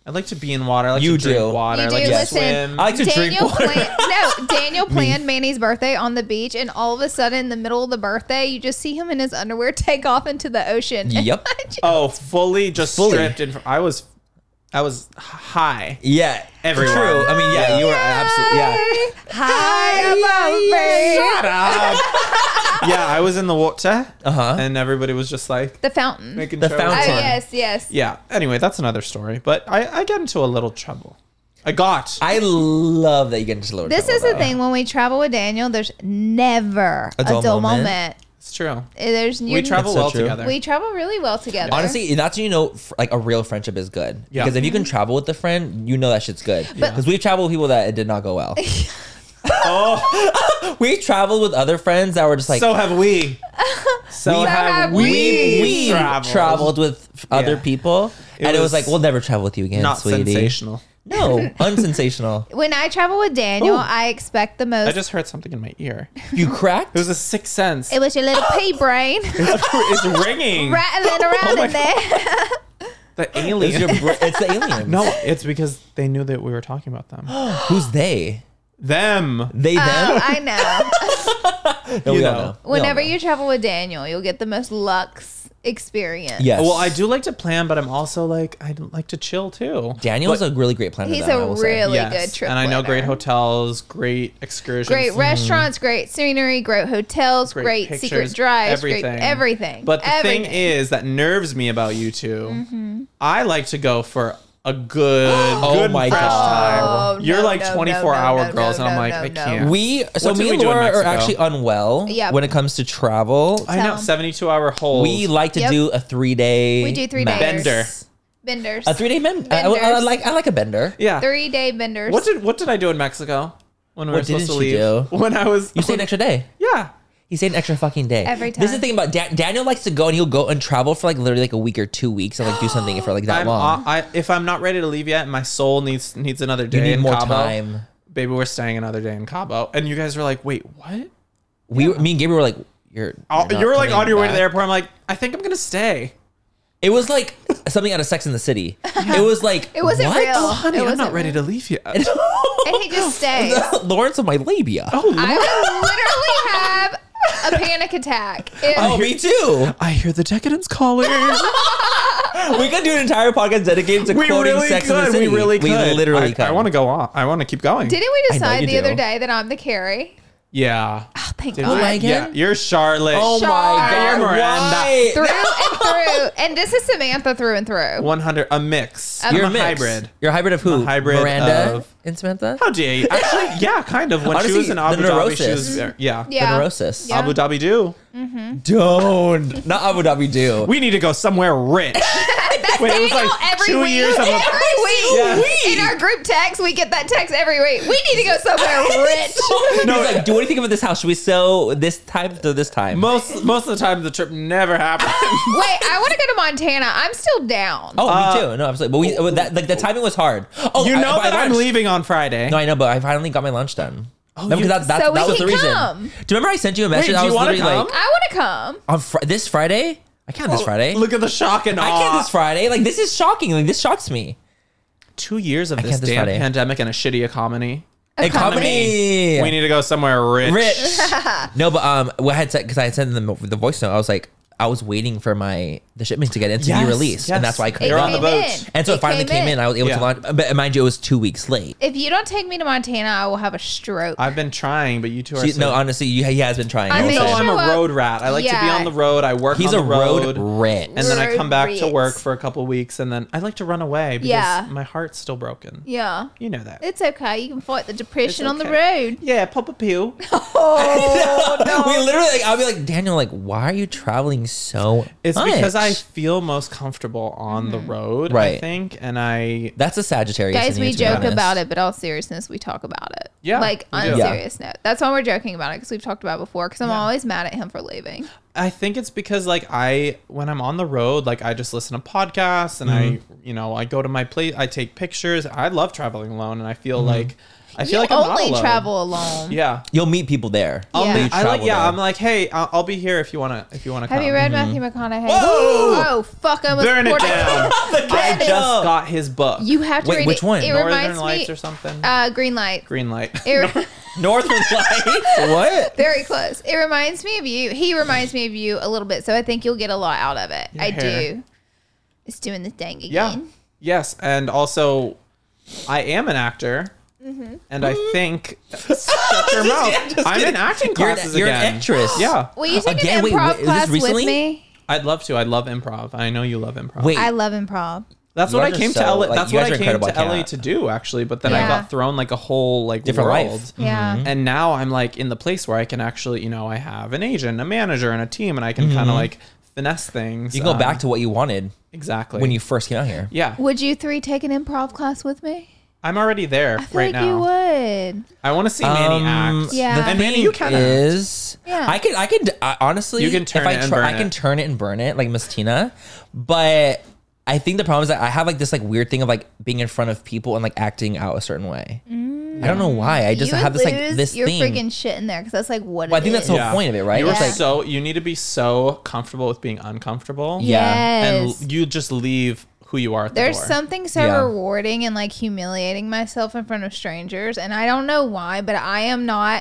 I like to be in water. I like You to drink do. water. You I like do. to Listen, swim. I like to drink water. Daniel planned Manny's birthday on the beach, and all of a sudden, in the middle of the birthday, you just see him in his underwear take off into the ocean. Yep. Oh, fully stripped. I was high. Yeah. Everywhere. True. I mean, yeah, you were absolutely, yeah. High above me. Shut up. Yeah, I was in the water. Uh-huh. And everybody was just like The fountain. making The sure. fountain. Oh, yes. Yeah. Anyway, that's another story. But I get into a little trouble. I love that you get into lower This is the thing. When we travel with Daniel, there's never a dull moment. It's true. We travel so well true. together. We travel really well together. Honestly, that's when you know like a real friendship is good. Yeah. Because if you can travel with a friend, you know that shit's good. Because we've traveled with people that it did not go well. Oh, We traveled with other friends that were just like, so have we. So have we. we traveled with other people. It And it was was like, we'll never travel with you again, not sweetie. sensational. No, unsensational. When I travel with Daniel, I expect the most. I just heard something in my ear. You cracked? It was a sixth sense. It was your little pea brain It's ringing. rattling around in there. The alien. It's the aliens. No, it's because they knew that we were talking about them. Who's they? Them. They, them? I know. No, we you all know. know. We all Whenever know. you travel with Daniel, you'll get the most luxe experience. Yes. Well, I do like to plan, but I'm also like, I like to chill too. Daniel's But- a really great planner. He's though, I a will say. really Yes, good trip and I know planner. great hotels, great excursions. Great restaurants, great scenery, great hotels, great secret pictures, drives, everything. great everything. But the everything. thing is that nerves me about you two. I like to go for a good my fresh God. time. You're no, like no, 24-hour no, girls, no, and I'm no, like, no, I no. can't. So What did me we and do in Laura are Mexico? actually unwell Yeah. when it comes to travel. I know, 72-hour hold. We like to Yep. do a 3-day. We do 3 max. days. Bender. Benders. A 3-day Benders. I like a bender. Yeah. 3-day benders. What did I do in Mexico when we were What supposed to didn't you leave? do? When I was You stayed an extra day. Yeah. He stayed an extra fucking day. Every This is time. the thing about Daniel likes to go and he'll go and travel for like literally like a week or 2 weeks and like do something for like that long. If I'm not ready to leave yet, my soul needs another day You need in more Cabo. time. Baby, we're staying another day in Cabo, and you guys were like, "Wait, what?" Me and Gabriel were like, "You're not You were like coming on your way to back." the airport. I'm like, "I think I'm gonna stay." It was like something out of Sex in the City. It was like It wasn't what? real. Oh, honey, It I'm wasn't not ready to leave yet. And he just stays. Lawrence of my labia. I would literally have a panic attack. Oh, me too. I hear the decadence calling. We could do an entire podcast dedicated to we quoting really Sex in the could. City. We really could. We literally could. I want to go on. I want to keep going. Didn't we I know decide you the other do. day that I'm the Carrie? Yeah. Oh, thank Did God. we? I again? Yeah. You're Charlotte. Oh my God, You're Miranda. why? Through and through. And this is Samantha through and through. 100. A mix. You're You're I'm a a mix. hybrid. You're a hybrid of who? I'm a hybrid Miranda of- and Samantha? How dare you? Actually, yeah, kind of. When she Honestly, was in the Abu Dhabi, she neurosis. was yeah. Yeah. The neurosis. Yeah. Abu Dhabi do. Don't. Not Abu Dhabi do. We need to go somewhere rich. Wait, it was Daniel like every 2 week. years of a Every week. Yeah. In our group text, we get that text every week. We need to go somewhere rich. No, he's like, do what do you think about this house? Should we sell this time to this time? most of the time the trip never happened. Wait, I want to go to Montana. I'm still down. Oh, me too. No, absolutely. But like the timing was hard. Oh, You know I that I'm lunched. leaving on Friday. No, I know, but I finally got my lunch done. Oh, no, you- because that So we was the can reason. come. Do you remember I sent you a message? Wait, I do was you wanna literally come? like, I want to come. on this Friday? I can't this Friday. Look at the shock and awe. I can't this Friday. Like, this is shocking. Like, this shocks me. 2 years of this can't this damn Friday. pandemic and a shitty economy. Economy. We need to go somewhere rich. Rich. No, but what I had said, because I had sent them the voice note, I was like, I was waiting for the shipment to get in to be released, and that's why I couldn't. You're on the boat. And so it finally came in. I was able to launch, but mind you, it was 2 weeks late. If you don't take me to Montana, I will have a stroke. I've been trying, but you two are No, honestly, he has been trying. I will mean, say. Also, I'm show a up. road rat. I like to be Yeah. on the road. I work He's on a the road road. rat. And then I come back to Road work rat. for a couple weeks, and then I like to run away because Yeah. my heart's still broken. Yeah. You know that. It's okay. You can fight the depression It's on the okay. road. Yeah, pop a pew. Oh, no. We literally, like, I'll be like, Daniel, like, why are you traveling so It's much? because I feel most comfortable on the road, I Right. think. And That's a Sagittarius. Guys, in you, we to be joke honest. about it, but all seriousness, we talk about it. Yeah, Like, we on do. a serious note. That's why we're joking about it, because we've talked about it before, because I'm always mad at him for leaving. I think it's because like when I'm on the road, like I just listen to podcasts and I go to my place, I take pictures. I love traveling alone, and I feel like I'm not only alone. travel alone. Yeah. You'll meet people there. Yeah. You travel there. I'm like, hey, I'll be here if you wanna come. Have you read Matthew McConaughey? Whoa! Oh, fuck. I almost Burn it poured down. I just got his book. You have to Wait, read which it. one? It Northern reminds Lights me, or something. Green Light. Green Light. It, Northern Lights. What? very close. It reminds me of you. He reminds me of you a little bit, so I think you'll get a lot out of it. Your I hair. do. It's doing the thing again. Yeah. Yes, and also, I am an actor. And I think shut your mouth. I'm in acting classes You're again. an actress. Yeah, Will you take Again, an wait, improv is this class with recently? me? I'd love to. I love improv. I know you love improv. Wait. I love improv. That's You what I guys are came to so- LA. like, That's you what guys I are came to incredible. I LA can't. to do, actually. But then I Yeah. got thrown like a whole like Different world. life. Yeah. And now I'm like in the place where I can actually, I have an agent, a manager, and a team, and I can kind of like finesse things. You can go back to what you wanted exactly when you first came out here. Yeah, Would you three take an improv class with me? I'm already there I feel right like you now. would. I want to see Manny act. Yeah. The And Manny, you can act. is, Yeah. I could honestly, You can turn if I it and burn I can it. turn it and burn it like Miss Tina, but I think the problem is that I have like this like weird thing of like being in front of people and like acting out a certain way. I don't know why. I just You have this like lose this your thing. freaking shit in there, because that's like what Well, I it think that's is. the whole point of it, right? You, It's are like, you need to be so comfortable with being uncomfortable. Yeah. Yes. And you just leave who you are at the There's door. something so Yeah. rewarding in like humiliating myself in front of strangers. And I don't know why, but I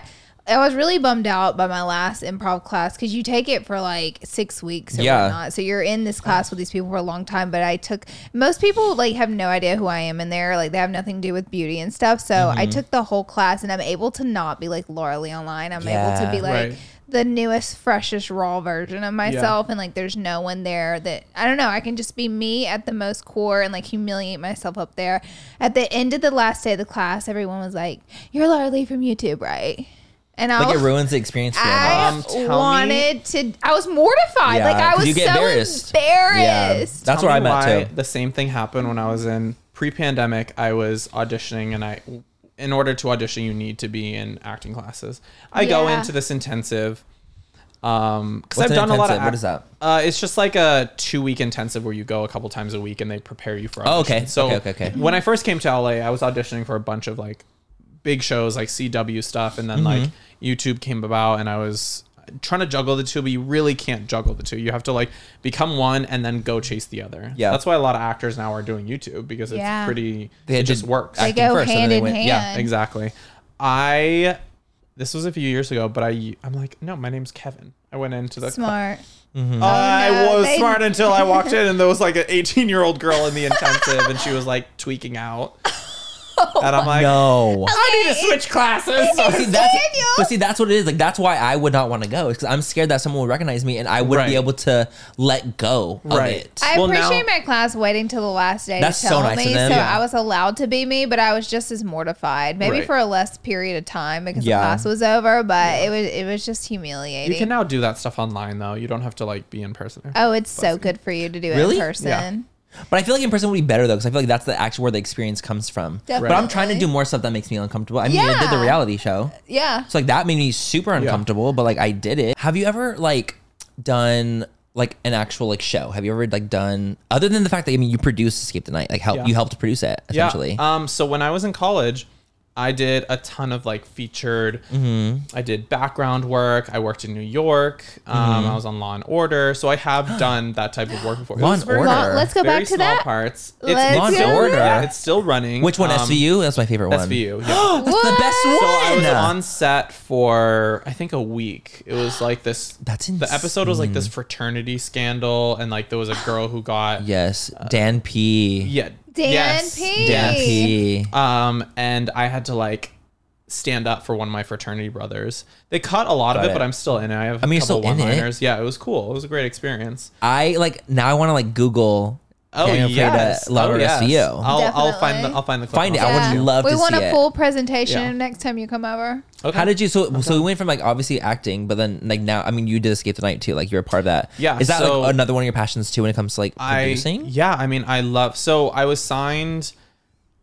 was really bummed out by my last improv class, because you take it for like 6 weeks or Yeah. whatnot. So you're in this class with these people for a long time. But most people like have no idea who I am in there. Like they have nothing to do with beauty and stuff. So I took the whole class, and I'm able to not be like Laura Lee online. I'm able to be like Right. the newest, freshest, raw version of myself. And like there's no one there that, I don't know, I can just be me at the most core and like humiliate myself up there. At the end of the last day of the class, everyone was like, "You're Laura Lee from YouTube, right?" And I like it was, ruins the experience for you. I tell wanted to, I was mortified. Yeah, like I 'cause was you get so embarrassed. embarrassed. That's Tell where me I'm at why too. The same thing happened when I was in pre-pandemic. I was auditioning, and in order to audition, you need to be in acting classes. I go Yeah. into this intensive. Because What's I've an done a lot of. intensive? What is that? It's just like a 2-week intensive where you go a couple times a week and they prepare you for auditions. Oh, okay. So Okay. when I first came to LA, I was auditioning for a bunch of like big shows like CW stuff, and then Mm-hmm. like YouTube came about, and I was trying to juggle the two, but you really can't juggle the two. You have to like become one and then go chase the other. Yeah. That's why a lot of actors now are doing YouTube, because it's Yeah. pretty. They It did just works. They acting go first, and then hand they in went- hand. Yeah, exactly. This was a few years ago, but I'm like, no, my name's Kevin. I went into the Smart. I no, was they- smart until I walked in, and there was like an 18-year-old girl in the intensive, and she was like tweaking out. And I'm like, No. I need to switch classes. See, that's what it is. Like that's why I would not want to go, because I'm scared that someone will recognize me and I wouldn't be Right. able to let go of Right. it. I Well, now- appreciate my class waiting till the last day That's to so tell nice of me, them. so Yeah. I was allowed to be me, but I was just as mortified, maybe Right. for a less period of time because Yeah. the class was over. But it was just humiliating. You can now do that stuff online, though. You don't have to like be in person. Oh, it's so good for you to do it Really? in person. Yeah. But I feel like in person would be better though, because I feel like that's the actual where the experience comes from. Definitely. But I'm trying to do more stuff that makes me uncomfortable. I mean, I did the Yeah. reality show, Yeah. so like that made me super uncomfortable. But like I did it. Have you ever like done like an actual like show? Have you ever like done, other than the fact that you produced Escape the Night, like Yeah. you helped produce it essentially? Yeah. So when I was in college, I did a ton of like featured. I did background work. I worked in New York. I was on Law and Order. So I have done that type of work before. It Law was and very- Order. Let's go very back to small that. parts. Let's Law and go Order. Yeah, it's still running. Which one? SVU? That's my favorite one. SVU. Yeah. That's the best one. So I was on set for I think a week. It was like this. That's The episode was like this fraternity scandal, and like there was a girl who got Yes, Dan P. yeah Dan yes, P. Dan P. and I had to like stand up for one of my fraternity brothers. They cut a lot of Got it, it. but I'm still in it. I have I mean, a you're couple still in it. one-liners. Yeah, it was cool. It was a great experience. I like now. I want to like Google. Oh Daniel Prada, yes, Law and Order SVU. I'll find Definitely. the clip. Find it. and I I'll would send love we to want see a it. full presentation Yeah. next time you come over. you. Okay. How did you? So we went from like obviously acting, but then like now, I mean, you did Escape the Night too. Like you're a part of that. Yeah, Is that so- like another one of your passions too when it comes to like producing? Yeah, I mean, I love. So I was signed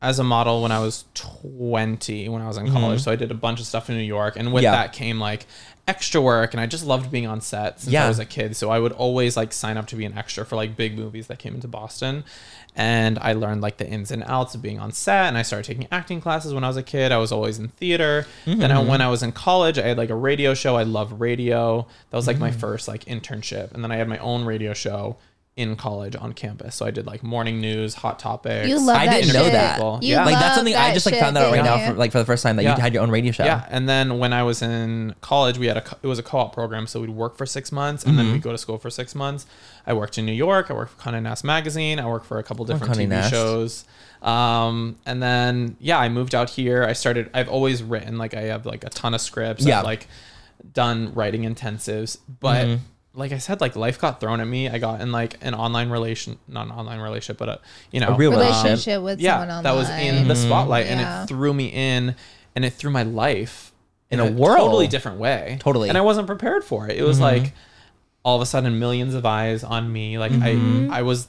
as a model when I was 20, when I was in college. So I did a bunch of stuff in New York, and with Yeah. that came like extra work, and I just loved being on set since Yeah. I was a kid. So I would always like sign up to be an extra for like big movies that came into Boston. And I learned like the ins and outs of being on set, and I started taking acting classes when I was a kid. I was always in theater. Then when I was in college, I had like a radio show. I loved radio. That was like my first like internship. And then I had my own radio show in college on campus. So I did like morning news, hot topics. You love I that didn't know shit. that. You Yeah. Like that's love something I that just like shit, found that out right didn't now you? for the first time that Yeah. you had your own radio show. Yeah, and then when I was in college, we had it was a co-op program, so we'd work for 6 months, and then we'd go to school for 6 months. I worked in New York. I worked for Condé Nast magazine. I worked for a couple different Condé TV Nast. shows. And then I moved out here. I've always written, like I have like a ton of scripts. Yeah. I've like done writing intensives, but like I said, like life got thrown at me. I got in like an online relation, not an online relationship, but A real Relationship with someone online. that was in the spotlight, and Yeah. it threw me in, and it threw my life In a world. totally different way. Totally. And I wasn't prepared for it. It was like all of a sudden millions of eyes on me. Like I was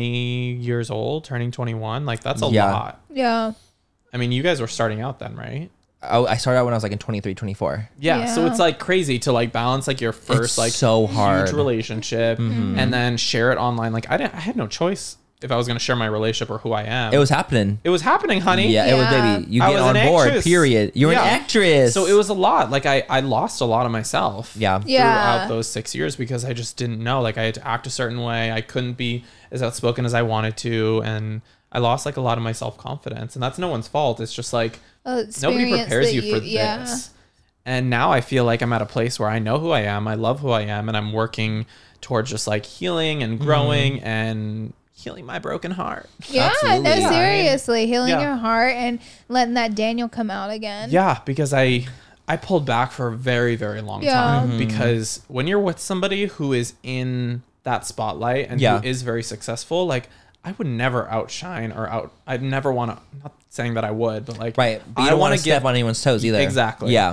20 years old, turning 21. Like that's a Yeah. lot. Yeah. I mean, you guys were starting out then, right? I started out when I was like in 23, 24. Yeah. So Yeah. it's like crazy to like balance like your first It's like so hard. huge relationship and then share it online. Like I had no choice if I was going to share my relationship or who I am. It was happening. It was happening, honey. Yeah, it was, Yeah. baby. You I get was on an board, actress. period. You're Yeah. an actress. So it was a lot. Like I lost a lot of myself. Yeah. Yeah. Throughout those 6 years because I just didn't know. Like I had to act a certain way. I couldn't be as outspoken as I wanted to, and I lost like a lot of my self confidence. And that's no one's fault. It's just like nobody prepares you for this. And now I feel like I'm at a place where I know who I am. I love who I am, and I'm working towards just like healing and growing and healing my broken heart. Yeah, Absolutely. no, Yeah. seriously, healing Yeah. your heart and letting that Daniel come out again. Yeah, because I pulled back for a very, very long Yeah. time because when you're with somebody who is in that spotlight and Yeah. who is very successful, like I would never outshine or I'd never want to, not saying that I would, but like, right. But you I don't want want to step on anyone's toes either. Exactly. Yeah.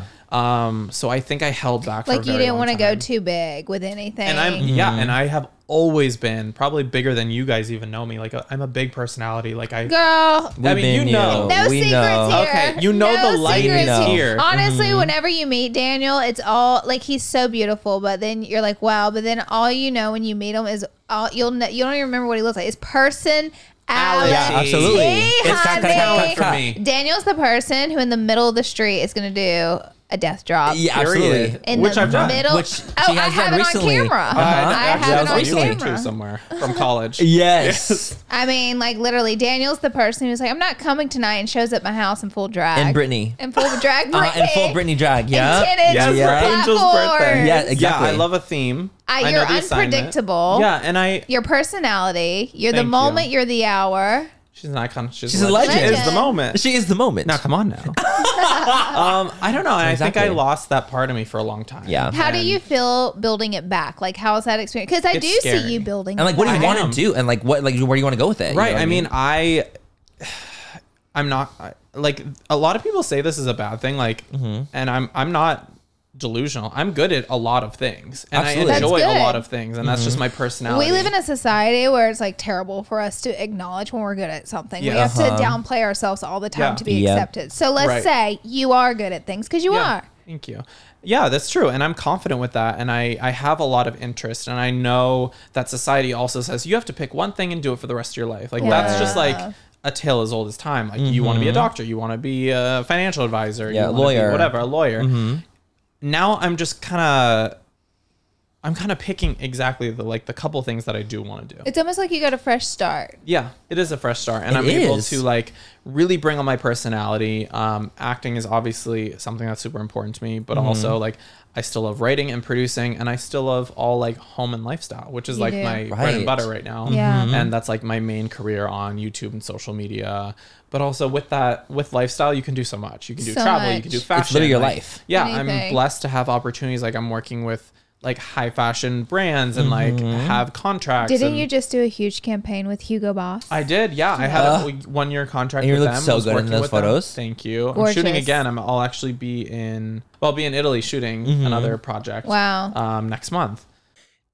So I think I held back for a Like you very didn't long want to go time. too big with anything. And and I have always been probably bigger than you guys even know me. Like I'm a big personality. Like I, Girl, I mean, you know. no We secrets know. here. Okay, you know No the light secrets is here. Honestly, whenever you meet Daniel, it's all like he's so beautiful, but then you're like, wow. But then all you know when you meet him is all you don't even remember what he looks like. His person. Yeah, absolutely. Hey, It's honey. for me. Daniel's the person who in the middle of the street is going to do a death drop. Yeah, Period. absolutely. In Which the I've done. middle. Which she I has have done it recently. on camera. Uh-huh. I Actually, have I it was on recently camera. too somewhere from college. Yes. I mean, like literally, Daniel's the person who's like, I'm not coming tonight, and shows up at my house in full drag. And Brittany. In full drag. Brittany. And full Britney drag. Yeah. And 10 Yes, inches Yeah. for Angel's birthday. platforms. Yeah, exactly. Yeah, I love a theme. I You're know the assignment. unpredictable. Yeah, and Your personality. You're the Thank you. moment. You're the hour. she's an icon. She's a legend. She is the moment. She is the moment. Now, come on now. I don't know. And I think I Exactly. lost that part of me for a long time. Yeah. How do And you feel building it back? Like, how is that experience? Because I It's do see scary. you building. And like, what do you I want am. to do? And like, what, like, where do you want to go with it? You Right. know what I mean, I'm not like a lot of people say this is a bad thing. Like, and I'm not delusional. I'm good at a lot of things, and Absolutely. I enjoy That's a good. lot of things, and that's just my personality. We live in a society where it's like terrible for us to acknowledge when we're good at something. We Yeah. have to downplay ourselves all the time Yeah. to be Yeah. accepted. So let's Right. say you are good at things because you Yeah. are. Thank you. Yeah, that's true. And I'm confident with that. And I have a lot of interest. And I know that society also says you have to pick one thing and do it for the rest of your life. Like, that's just like a tale as old as time. Like, you want to be a doctor, you want to be a financial advisor, Yeah, you wanna be lawyer. whatever, a lawyer. Now I'm just kind of picking exactly the couple things that I do want to do. It's almost like you got a fresh start. Yeah, it is a fresh start, and It I'm able is. to like really bring on my personality. Acting is obviously something that's super important to me, but also like I still love writing and producing, and I still love all like home and lifestyle, which is You like do. my bread Right. and butter right now. Yeah. And that's like my main career on YouTube and social media. But also with lifestyle, you can do so much. You can do So travel, you much. can do It's fashion. literally your like- life. Yeah, Anything. I'm blessed to have opportunities. Like I'm working with like high fashion brands and like have contracts. Didn't and you just do a huge campaign with Hugo Boss? I did, yeah. I had a 1-year contract And you with look them. so I was good in working those with them. photos. Thank you. I'm Gorgeous. shooting again. I'll actually be in Italy shooting another project. Wow. Next month.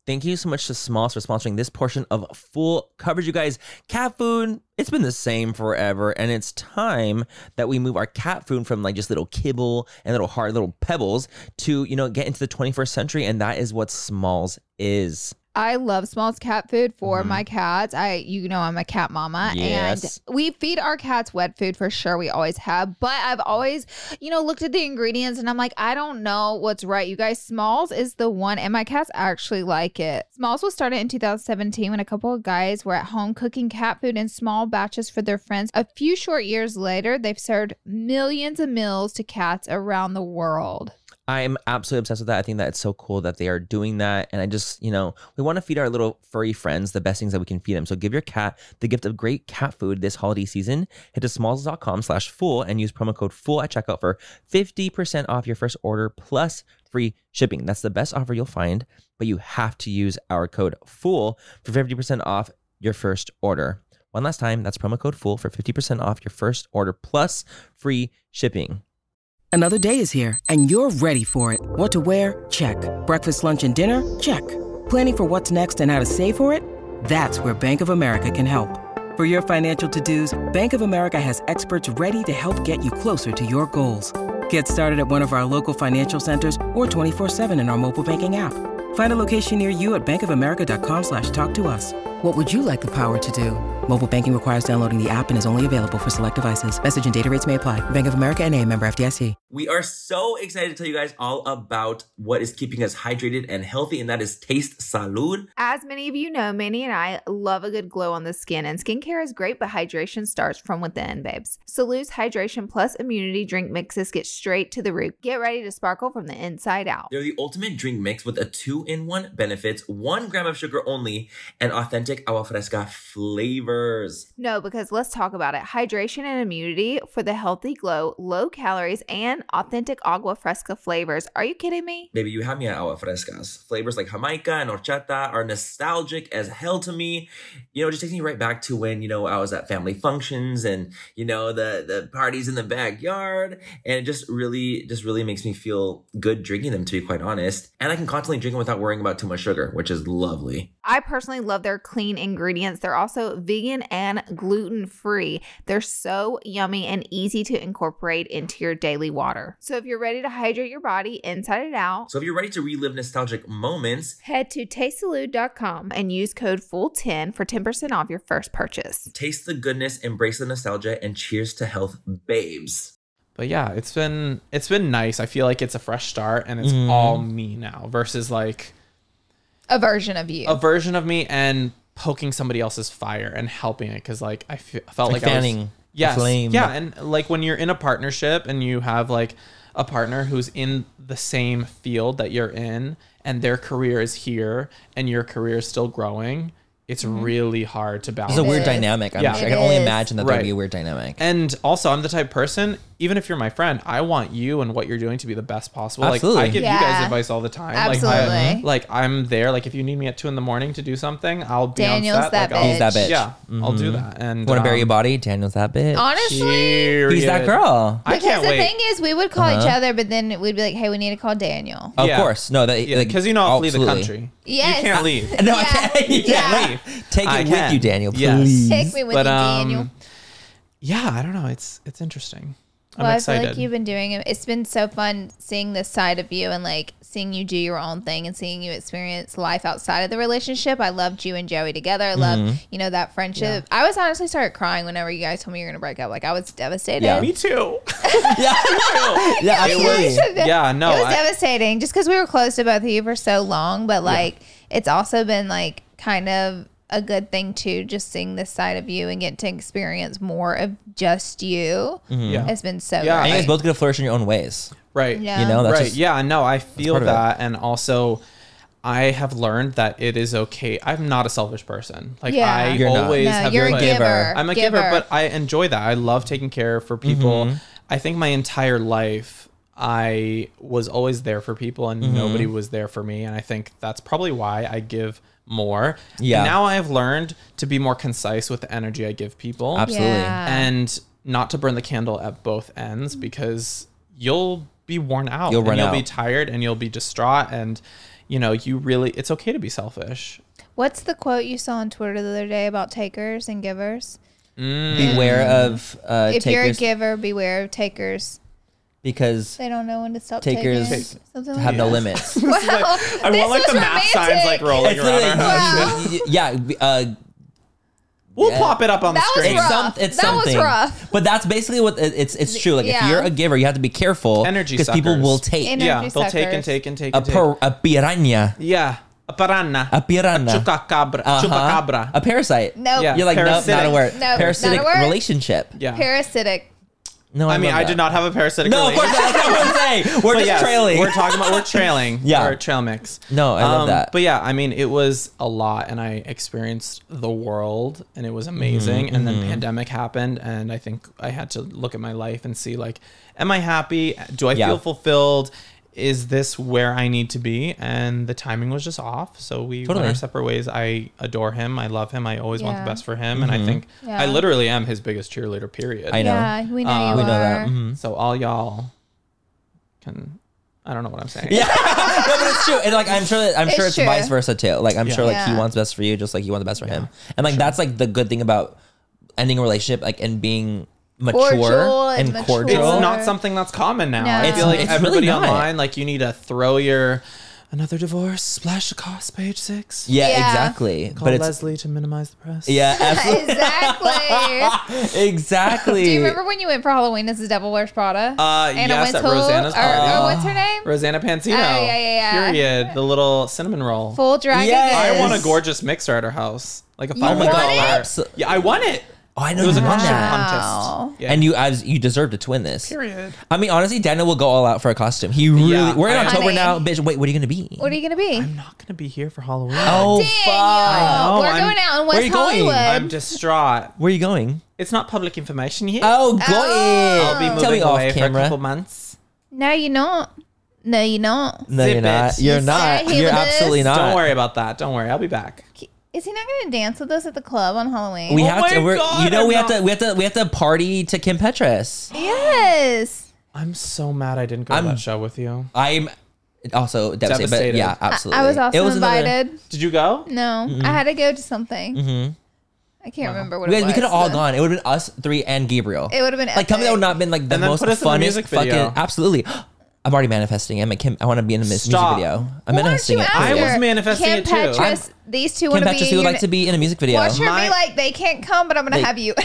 Thank you so much to Smalls for sponsoring this portion of full coverage, you guys. Cat food, it's been the same forever, and it's time that we move our cat food from like just little kibble and little hard little pebbles to, get into the 21st century, and that is what Smalls is. I love Smalls cat food for my cats. I'm a cat mama. Yes. And we feed our cats wet food for sure. We always have. But I've always, looked at the ingredients and I'm like, I don't know what's right. You guys, Smalls is the one. And my cats actually like it. Smalls was started in 2017 when a couple of guys were at home cooking cat food in small batches for their friends. A few short years later, they've served millions of meals to cats around the world. I'm absolutely obsessed with that. I think that it's so cool that they are doing that. And I just, we want to feed our little furry friends the best things that we can feed them. So give your cat the gift of great cat food this holiday season. Head to smalls.com/fool and use promo code FOOL at checkout for 50% off your first order plus free shipping. That's the best offer you'll find, but you have to use our code FOOL for 50% off your first order. One last time, that's promo code FOOL for 50% off your first order plus free shipping. Another day is here, and you're ready for it. What to wear? Check. Breakfast, lunch, and dinner? Check. Planning for what's next and how to save for it? That's where Bank of America can help. For your financial to-dos, Bank of America has experts ready to help get you closer to your goals. Get started at one of our local financial centers or 24/7 in our mobile banking app. Find a location near you at bankofamerica.com/talktous. What would you like the power to do? Mobile banking requires downloading the app and is only available for select devices. Message and data rates may apply. Bank of America NA, member FDIC. We are so excited to tell you guys all about what is keeping us hydrated and healthy, and that is Taste Salud. As many of you know, Manny and I love a good glow on the skin, and skincare is great, but hydration starts from within, babes. Salud's Hydration Plus Immunity Drink Mixes get straight to the root. Get ready to sparkle from the inside out. They're the ultimate drink mix with a 2-in-1 benefits, 1 gram of sugar only, and authentic agua fresca flavors. No, because let's talk about it. Hydration and immunity for the healthy glow, low calories, and authentic agua fresca flavors. Are you kidding me? Baby, you have me at agua frescas. Flavors like Jamaica and horchata are nostalgic as hell to me. It just takes me right back to when, I was at family functions and, the parties in the backyard. And it just really makes me feel good drinking them, to be quite honest. And I can constantly drink them without worrying about too much sugar, which is lovely. I personally love their clean ingredients. They're also vegan and gluten-free. They're so yummy and easy to incorporate into your daily water. So if you're ready to hydrate your body inside and out, So if you're ready to relive nostalgic moments, head to tastesalud.com and use code FOOL10 for 10% off your first purchase. taste the goodness, embrace the nostalgia, and cheers to health, babes. But yeah, it's been nice. I feel like it's a fresh start and it's all me now versus like A version of you. a version of me and poking somebody else's fire and helping it because like I felt like I was fanning the flame. Yeah, and like when you're in a partnership and you have like a partner who's in the same field that you're in and their career is here and your career is still growing, it's really hard to balance. It's a weird is. dynamic. Yeah. I can only is. imagine that Right. there'd be a weird dynamic. And also, I'm the type of person, even if you're my friend, I want you and what you're doing to be the best possible. Absolutely. Like, I give you Yeah. guys advice all the time. Absolutely. Like, I'm there. Like, if you need me at 2 a.m. to do something, I'll be Daniel's on set. that Like, I'll- bitch. He's that bitch. Yeah, I'll do that. And Want to bury your body? Daniel's that bitch. Honestly, Period. He's that girl. I because can't the wait. thing is, we would call each other, but then we'd be like, hey, we need to call Daniel. Of Yeah. course. No, that Because I'll flee the absolutely. country. Yes. You can't leave. No, Yeah. I can't. You Yeah. can't leave. Take it with you, Daniel, please. Take me with But you, Daniel. yeah, I don't know. It's interesting. I'm Well, excited. I feel like you've been doing it. It's been so fun seeing this side of you and like seeing you do your own thing and seeing you experience life outside of the relationship. I loved you and Joey together. I love, that friendship. I was honestly started crying whenever you guys told me you were going to break up. Like I was devastated. Yeah. Me too. Yeah, absolutely. Yeah, no. It was devastating just because we were close to both of you for so long. But like, it's also been like kind of a good thing too, just seeing this side of you and get to experience more of just you. Yeah. It's been so Yeah, And you great. guys both get to flourish in your own ways. Right. Yeah. You know, that's Right. just Yeah, no, I feel part of it. that. And also, I have learned that it is okay. I'm not a selfish person. Like, Yeah. I You're not. always No, have you're a put- giver. I'm a giver, but I enjoy that. I love taking care for people. I think my entire life, I was always there for people and nobody was there for me. And I think that's probably why I give more. Yeah. And now I've learned to be more concise with the energy I give people. Absolutely. Yeah. And not to burn the candle at both ends because you'll be worn out. You'll run and you'll out. be tired and you'll be distraught and it's okay to be selfish. What's the quote you saw on Twitter the other day about takers and givers? Beware of If you're a takers giver, beware of takers. because They don't know when to stop takers taking. Something like have no that. limits. Wow, I this want like was the math signs like romantic. rolling It's around our literally- head. yeah. We'll Yeah. pop it up on the That was screen. rough. It's That was something. rough. But that's basically what it's true. Like if Yeah. you're a giver, you have to be careful Energy because people suckers. will take Energy Yeah, they'll take suckers. and take and take a and take. a piranha, Yeah, a piranha. a piranha, Chupacabra. Uh-huh. Chupacabra. a parasite. Nope. Yeah. You're like, nope, not a Parasitic. word. Nope, Parasitic not a word. relationship. Yeah. Parasitic. No, I mean, love I that. did not have a parasitic No, of course relationship. not. That's not what I'm saying. We're But just yes, trailing. we're trailing. Yeah. We're a trail mix. No, I love that. But yeah, I mean, it was a lot and I experienced the world and it was amazing. Mm-hmm, And then pandemic happened and I think I had to look at my life and see like, am I happy? Do I Yeah. feel fulfilled? Is this where I need to be? And the timing was just off. So we Totally. went our separate ways. I adore him. I love him. I always want the Yeah. best for him. And I think Yeah. I literally am his biggest cheerleader, period. Mm-hmm. I know. Yeah, we know you We are. know that. Mhm. So all y'all can, I don't know what I'm saying. Yeah, no, but it's true. And like, I'm sure It's it's true. vice versa too. Like, I'm sure like he Yeah. wants best for you, just like you want the best for him. And like, that's like the good thing about ending a relationship, like, and being mature Cordial and and cordial. mature. It's not something that's common now. No. I feel like It's everybody really not. online, like you need to throw your another divorce, splash the cost, page 6. Yeah, Yeah. exactly. Call But it's Leslie to minimize the press. yeah, absolutely, Exactly. exactly. Do you remember when you went for Halloween as the Devil Wears Prada? Yes, at Wintour, Rosanna's or party. what's her name? Rosanna Pansino. Oh, yeah. Period. The little cinnamon roll. Full drag. Yes. I again. want a gorgeous mixer at her house. Like a You $500. won it? Abso- Yeah, I won it. Oh, I know It was you a won costume that. Wow. contest. Yeah. And you deserve to win this. Period. I mean, honestly, Daniel will go all out for a costume. He really. Yeah, We're in I- October Honey. now, bitch. Wait, what are you gonna be? What are you gonna be? I'm not going to be here for Halloween. Oh, Daniel, fuck. we're I'm- going out in Where West you going? Hollywood. I'm distraught. Where are you going? It's not public information yet. Oh, go I'll be in. moving Tell me off away for a camera. couple months. No, you're not. No, you're not. No, Zip you're not. it. You're You not. stay here You're with us. absolutely not. Don't worry about that. Don't worry. I'll be back. Is he not going to dance with us at the club on Halloween? We Oh have to. my God, I'm We have to party to Kim Petras. Yes. I'm so mad I didn't go to that show with you. I'm also devastated. But Devastated. yeah, absolutely. I was also another- invited. Did you go? No, I had to go to something. Mhm. I can't remember what it was. We could have all though. gone. It would have been us three and Gabriel. It would have been like coming. That epic. would not been like the And then most put us in the funnest music video. fucking. Absolutely. I'm already manifesting. I'm a Kim. I want to be in a music Stop. video. I'm Why don't manifesting you it. ask I period. was her? manifesting Kim it too. Petras, these two Kim want to Petras, be. who would your- like to be in a music video. Watch her My- be like, they can't come, but I'm gonna They- have you.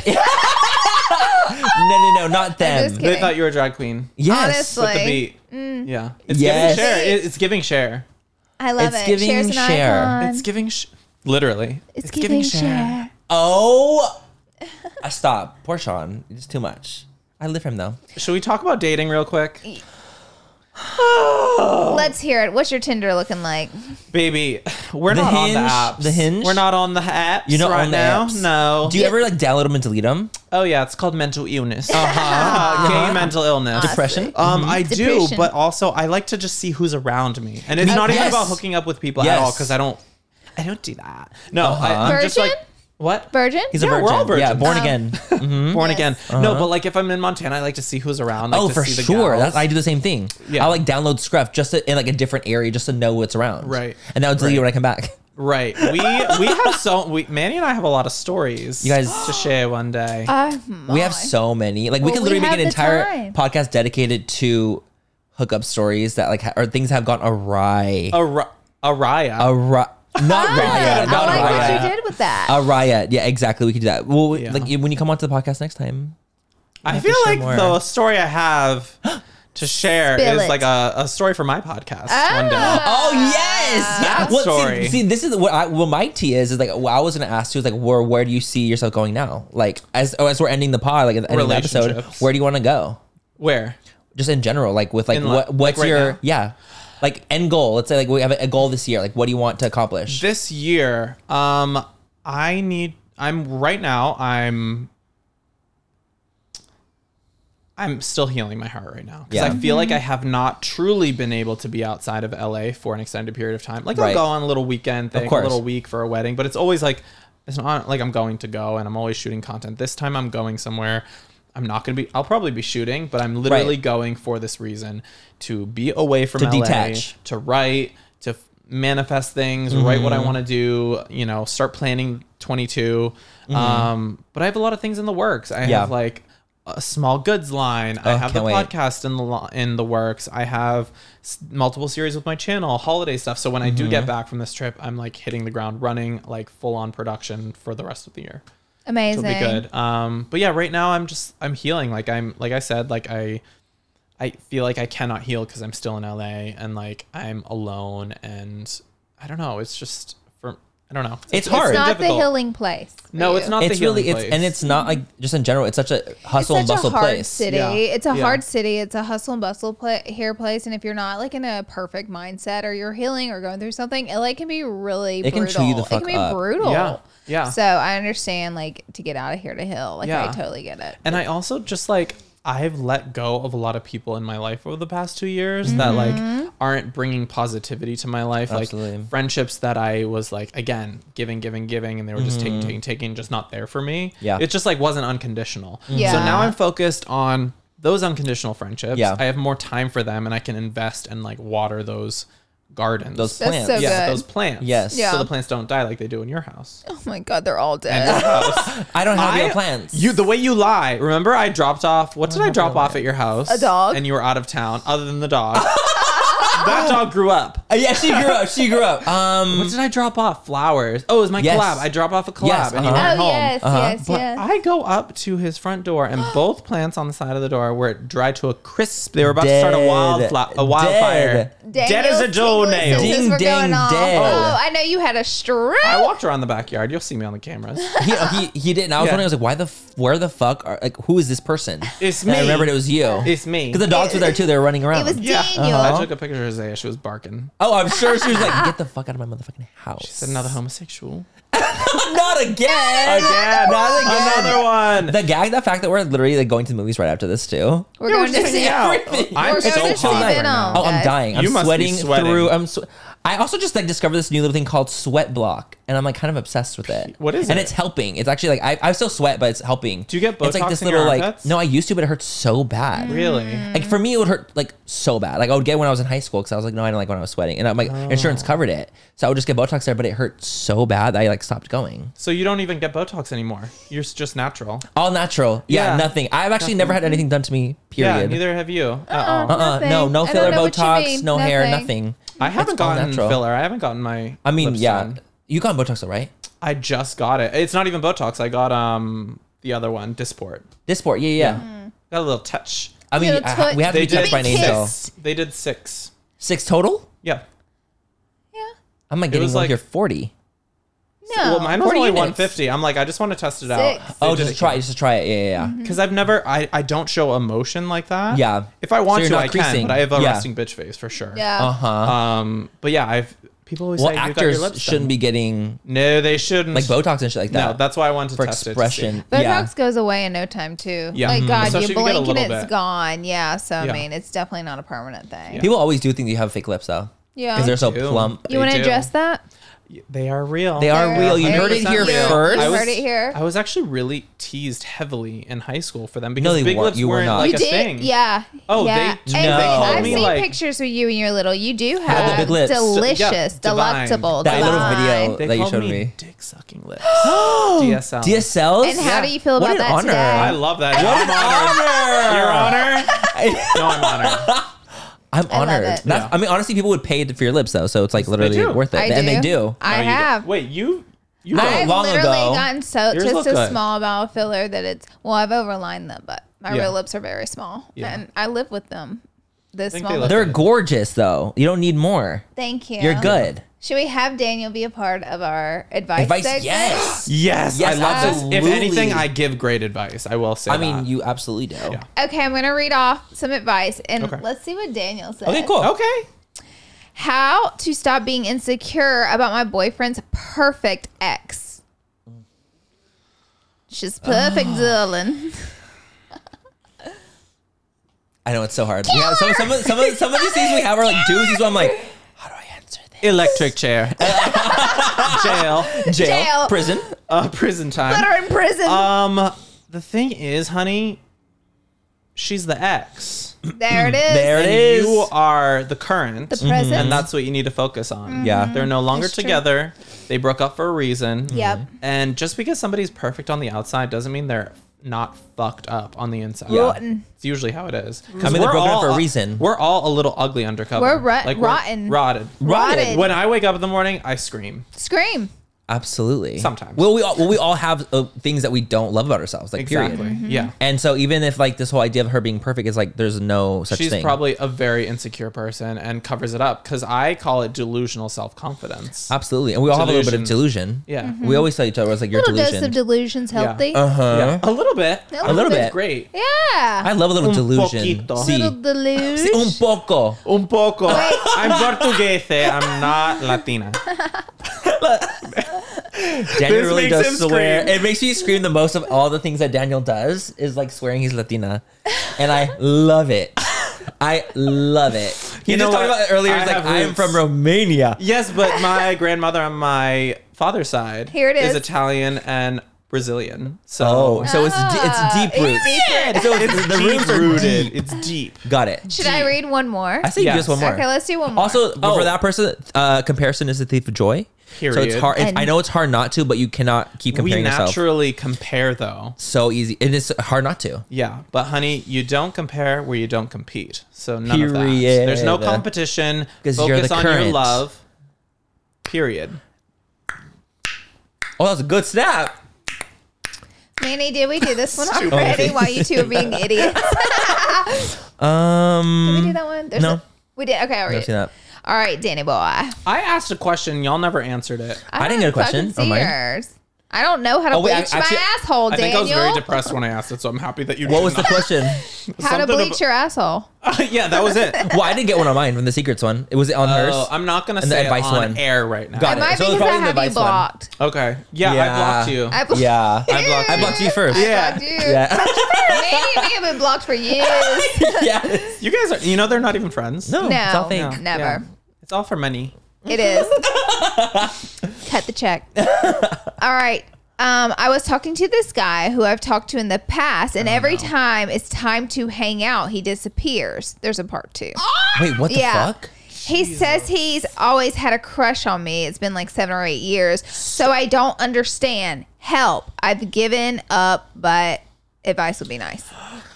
No, not them. just kidding. They thought you were a drag queen. Yes. Honestly. With the beat. Mm. Yeah. It's Yes. giving share. It's giving share. I love It's it. giving Cher's an Cher. icon. It's giving literally. It's giving share. Oh, I stop. Poor Sean. It's too much. I live for him though. Should we talk about dating real quick? Let's hear it. What's your Tinder looking like? Baby, we're The not Hinge? on the apps. The Hinge? We're not on the apps You're not right on the now. apps? No. Do you ever like download them and delete them? Oh yeah, it's called mental illness. Gay mental illness. Depression? I do, Depression. but also I like to just see who's around me, and it's not even Yes. about hooking up with people at Yes. all because I don't do that. No, Uh-huh. I'm just like Virgin? what? Virgin? He's a Yeah, virgin. we're all Yeah, virgins. born again. Born Yes. again. No, but like if I'm in Montana, I like to see who's around. Like Oh, to for see the sure. gals. That's, I do the same thing. Yeah. I like download Scruff just to, in like a different area just to know what's around. Right. And then I'll delete it when I come back. Right. We have Manny and I have a a lot of stories You guys- to share one day. We have so many. Like we Well, could we literally make have an the entire time. podcast dedicated to hookup stories that like or things have gone awry. Araya. Not riot. I Not like what riot. you did with that. A riot. Yeah, exactly. We could do that. Well, Yeah. like when you come onto the podcast next time. I have to feel share like more. the story I have to share Spill is it. like a story for my podcast one day. Oh yes, That Well, story. See, this is what my tea is like. What I was gonna ask you is like, where do you see yourself going now? Like as we're ending the pod, like at the end of the episode, Relationships. where do you want to go? Where? Just in general, like with like In li- what's like right your now? like end goal? Let's say like we have a goal this year. Like what do you want to accomplish? This year, I'm still healing my heart right now because Yeah. I feel like I have not truly been able to be outside of LA for an extended period of time. Like I'll Right. go on a little weekend thing, a course. little week for a wedding, but it's always like it's not like I'm going to go and I'm always shooting content. This time I'm going somewhere. I'll probably be shooting, but I'm literally Right. going for this reason to be away from To LA, detach. to write, to manifest things, write what I want to do, you know, start planning 22. But I have a lot of things in the works. I have like a small goods line. I have the podcast in the works. I have multiple series with my channel, holiday stuff. So when I do get back from this trip, I'm like hitting the ground running, like full on production for the rest of the year. Amazing. It'll be good. But yeah, right now I'm healing. Like I said, like I feel like I cannot heal because I'm still in LA and like I'm alone and I don't know. It's just I don't know. It's hard. It's not difficult. the healing place. No, it's not It's the healing really, place. and it's not like just in general. It's such a hustle and It's such bustle a hard place. city. Yeah. It's a Yeah. hard city. It's a hustle and bustle place. And if you're not like in a perfect mindset or you're healing or going through something, LA can be really It brutal. can chew you the It fuck can be up. brutal. Yeah. Yeah. So I understand like to get out of here to heal. Like Yeah. I totally get it. And I also just like I've let go of a lot of people in my life over the past 2 years that like aren't bringing positivity to my life. Absolutely. Like friendships that I was like, again, giving, and they were just taking, just not there for me. Yeah. It just like wasn't unconditional. Yeah. So now I'm focused on those unconditional friendships. Yeah. I have more time for them and I can invest and like water those gardens. Those That's plants. so yeah, good. those plants. Yes. Yeah. So the plants don't die like they do in your house. Oh my God, they're all And dead. your house. I don't have real plants. The way you lie. Remember, I dropped off. What did I drop off at your house? A dog. And you were out of town. Other than the dog, that dog grew up. Yeah, she grew up. She grew up. What did I drop off? Flowers. Oh, it was my Yes. collab. I dropped off a collab, Yes, and he uh-huh. went Oh home. yes, yes, But yes. I go up to his front door, and both plants on the side of the door were dried to a crisp. They were about to start a wildfire. Dead as a toenail. Ding, Ding, ding, off. dead. Oh, I know you had a strip. I walked around the backyard. You'll see me on the cameras. He didn't. I was Yeah. wondering. I was like, where the fuck are, like, who is this person? It's And I me. remembered it was you. It's me. Because the dogs were there too. They were running around. It was Yeah. Daniel. I took a picture of Isaiah. She was barking. Oh, I'm sure she was like, get the fuck out of my motherfucking house. It's another homosexual. Not again. Again. Not again. Another one. The fact that we're literally like going to the movies right after this too. We're going to see. everything. I'm We're so going to see hot right Venom. now. Oh, I'm guys. dying. You I'm must be sweating sweating. through. I also just like discovered this new little thing called Sweat Block, and I'm like kind of obsessed with it. What is And it? it's helping. It's actually like I still sweat, but it's helping. Do you get It's like Botox this in little your like armpits? no, I used to, but it hurts so bad. Really? Like for me, it would hurt like so bad. Like I would get it when I was in high school because I was like, no, I don't like when I was sweating, and my insurance covered it, so I would just get Botox there, but it hurt so bad that I like stopped going. So you don't even get Botox anymore. You're just natural. All natural, yeah, Yeah. nothing. I've actually never had anything done to me. Period. Yeah, neither have you. Nothing. No, no I filler, don't know what you Botox, mean. no hair, nothing. I haven't It's all gotten natural. filler. I haven't gotten my. I mean, lips yeah, done. you got Botox though, right? I just got it. It's not even Botox. I got the other one, Dysport. Dysport, yeah. Got a little touch. I mean, Little toot. we have to be They touched by an did angel. kiss. They did 6. 6 total? Yeah. Yeah. I'm like getting was one like- here 40. No. Well, mine was 40 only units. 150. I'm like, I just want to test it out. 6. Oh, just to try it. Yeah. Because I've never, I don't show emotion like that. Yeah. If I want So to, you're I not can, creasing. but I have a Yeah. resting bitch face for sure. Yeah. Uh huh. But yeah, people always Well, say you've got your actors lips shouldn't done. be getting No, they shouldn't. like Botox and shit like No, that. that's why I wanted to for test expression. Botox Yeah. goes away in no time too. Yeah. Like Mhm. God, Especially you if you get a blink and little it's bit. gone. Yeah. So I Yeah. mean, it's definitely not a permanent thing. People always do think you have fake lips though. Yeah. Because they're so do. plump. You want to They do. address that? They are real. They are real. You heard it 100% here real. first. You I was- heard it here. I was actually really teased heavily in high school for them because they big weren't. lips You were weren't not. like You a did, thing. yeah. Oh, yeah. they- And they called I've me, seen like- pictures of you when you were little. You do the have big lips. delicious, Yeah, divine. delectable, That little divine. video They that you called showed me me. dick sucking lips. DSL. DSLs? And how Yeah. do you feel What about an that honor. today? I love that. Your honor. No, I'm honored. I'm I love honored. it. That's, Yeah. I mean, honestly, people would pay for your lips though, so it's like literally do. worth it. I And do. they do. I No, you have. don't. Wait, you No, I've long literally ago. gotten so Yours just look a good. small amount of filler that it's I've overlined them, but my Yeah. real lips are very small, Yeah. and I live with them. This think small. they lips. look They're gorgeous though. You don't need more. Thank you. You're good. Should we have Daniel be a part of our advice? Advice, segment? yes. Yes, Yes, I love this. If absolutely. anything, I give great advice. I will say. I mean, that. you absolutely do. Yeah. Okay, I'm gonna read off some advice, and Okay. let's see what Daniel says. Okay, cool. Okay. How to stop being insecure about my boyfriend's perfect ex. She's perfect, darling. I know it's so hard. Yeah, so some of these things we have are like doozies. So I'm like, how do I answer this? Electric chair. Jail. Jail. Prison. Prison time. Put her in prison. The thing is, honey, she's the ex. There it is. There it And is. you are the current. The present. And that's what you need to focus on. Yeah. They're no longer It's true. together. They broke up for a reason. Yep. And just because somebody's perfect on the outside doesn't mean they're not fucked up on the inside. Yeah. Rotten. It's usually how it is. I mean, they're broken up for a reason. We're all a little ugly undercover. We're rotten. Rotted. Rotted. When I wake up in the morning, I scream. Scream. Absolutely. Sometimes. Well, we all have things that we don't love about ourselves, like Exactly. period. Yeah. And so even if like this whole idea of her being perfect is like there's no such She's thing. probably a very insecure person and covers it up because I call it delusional self-confidence. Absolutely. And we all have a little bit of delusion. Yeah. We always tell each other it's like your Little dose delusion. of delusion's healthy. Yeah. A little bit. A little bit. Great. Yeah. I love a little delusion. poquito. Sí. Little deluge. Sí, un poco. Un poco. I'm Portuguese. I'm not Latina. Daniel This really makes does him swear. scream. It makes me scream the most of all the things that Daniel does is like swearing he's Latina. And I love it. I love it. He You just know talked what? about it earlier. I He's like, have I am roots. from Romania. Yes, but my grandmother on my father's side Here it is. Italian and Brazilian. So Oh, so it's deep roots. So it's the roots are rooted. deep. It's deep. Got it. Should I read one more? I say Yes. just one more. Okay, let's do one more. Also, Oh. for that person, comparison is the thief of joy. So it's Period. hard. And- I know it's hard not to, but you cannot keep We comparing yourself. naturally compare though. So easy. It is hard not to. Yeah, but honey, you don't compare where you don't compete. So none of that. Period. There's no competition. 'Cause Focus you're the on your current. love. Period. Oh, that was a good snap. Manny, did we do this one already while you two are being idiots? Did we do that one? There's no. we did. Okay, I'll read Never it. seen that. All right, Danny boy. I asked a question. Y'all never answered it. I didn't get a question fucking on mine. see yours. I don't know how to Oh, wait, bleach actually, my asshole, I think I was Daniel. very depressed when I asked it, so I'm happy that you. What was the question? How to something bleach your asshole. Yeah, that was it. Well, I didn't get one on mine from the secrets one. It was on hers. Oh, I'm not gonna And the say it advice on one. air right now. Got It might So be it's because I probably the have you advice one. blocked. Okay. Yeah, I blocked you. I blocked Yeah. I I blocked you first. Yeah. blocked you. Yeah. Manny and me have been blocked for years. Yes. You guys are. You know they're not even friends. No, it's all No, fake. never. Yeah. It's all for money. It is. Cut the check. All right. I was talking to this guy who I've talked to in the past, and every time it's time to hang out, he disappears. There's a part 2. Wait, what the Yeah. fuck? He says he's always had a crush on me. It's been like 7 or 8 years. So I don't understand. Help. I've given up, but advice would be nice.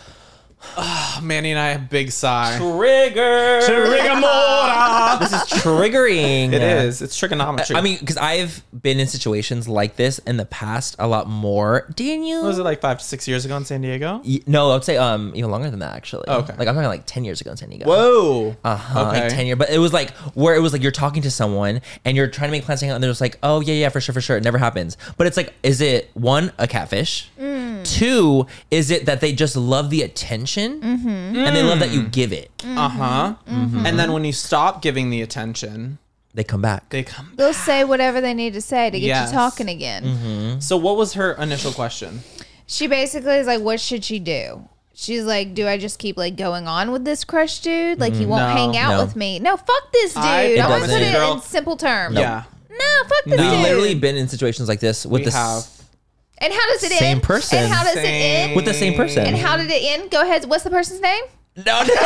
Manny and I have big sigh. Trigger. Trigamora. This is triggering. It is. It's trigonometry. I mean, because I've been in situations like this in the past a lot more. Daniel. what was it like 5 to 6 years ago in San Diego? No, I would say even longer than that actually. Okay. Like I'm talking like 10 years ago in San Diego. Whoa. Like 10 years. But it was like where it was like you're talking to someone and you're trying to make plans to hang out and they're just like, oh yeah, for sure. It never happens. But it's like, is it one, a catfish? 2, is it that they just love the attention and they love that you give it? And then when you stop giving the attention, They come back. they come. They'll say whatever they need to say to get Yes. you talking again. So what was her initial question? She basically is like, what should she do? She's like, do I just keep like going on with this crush dude? Like he won't No. hang out No. with me. No, fuck this dude. I I want to doesn't. put it Girl. in simple terms. Yeah. No, fuck this We've dude. literally been in situations like this with We this have. And how does it Same end? person. And how does it Same. end? with the same person. And how did it end? Go ahead. What's the person's name? No.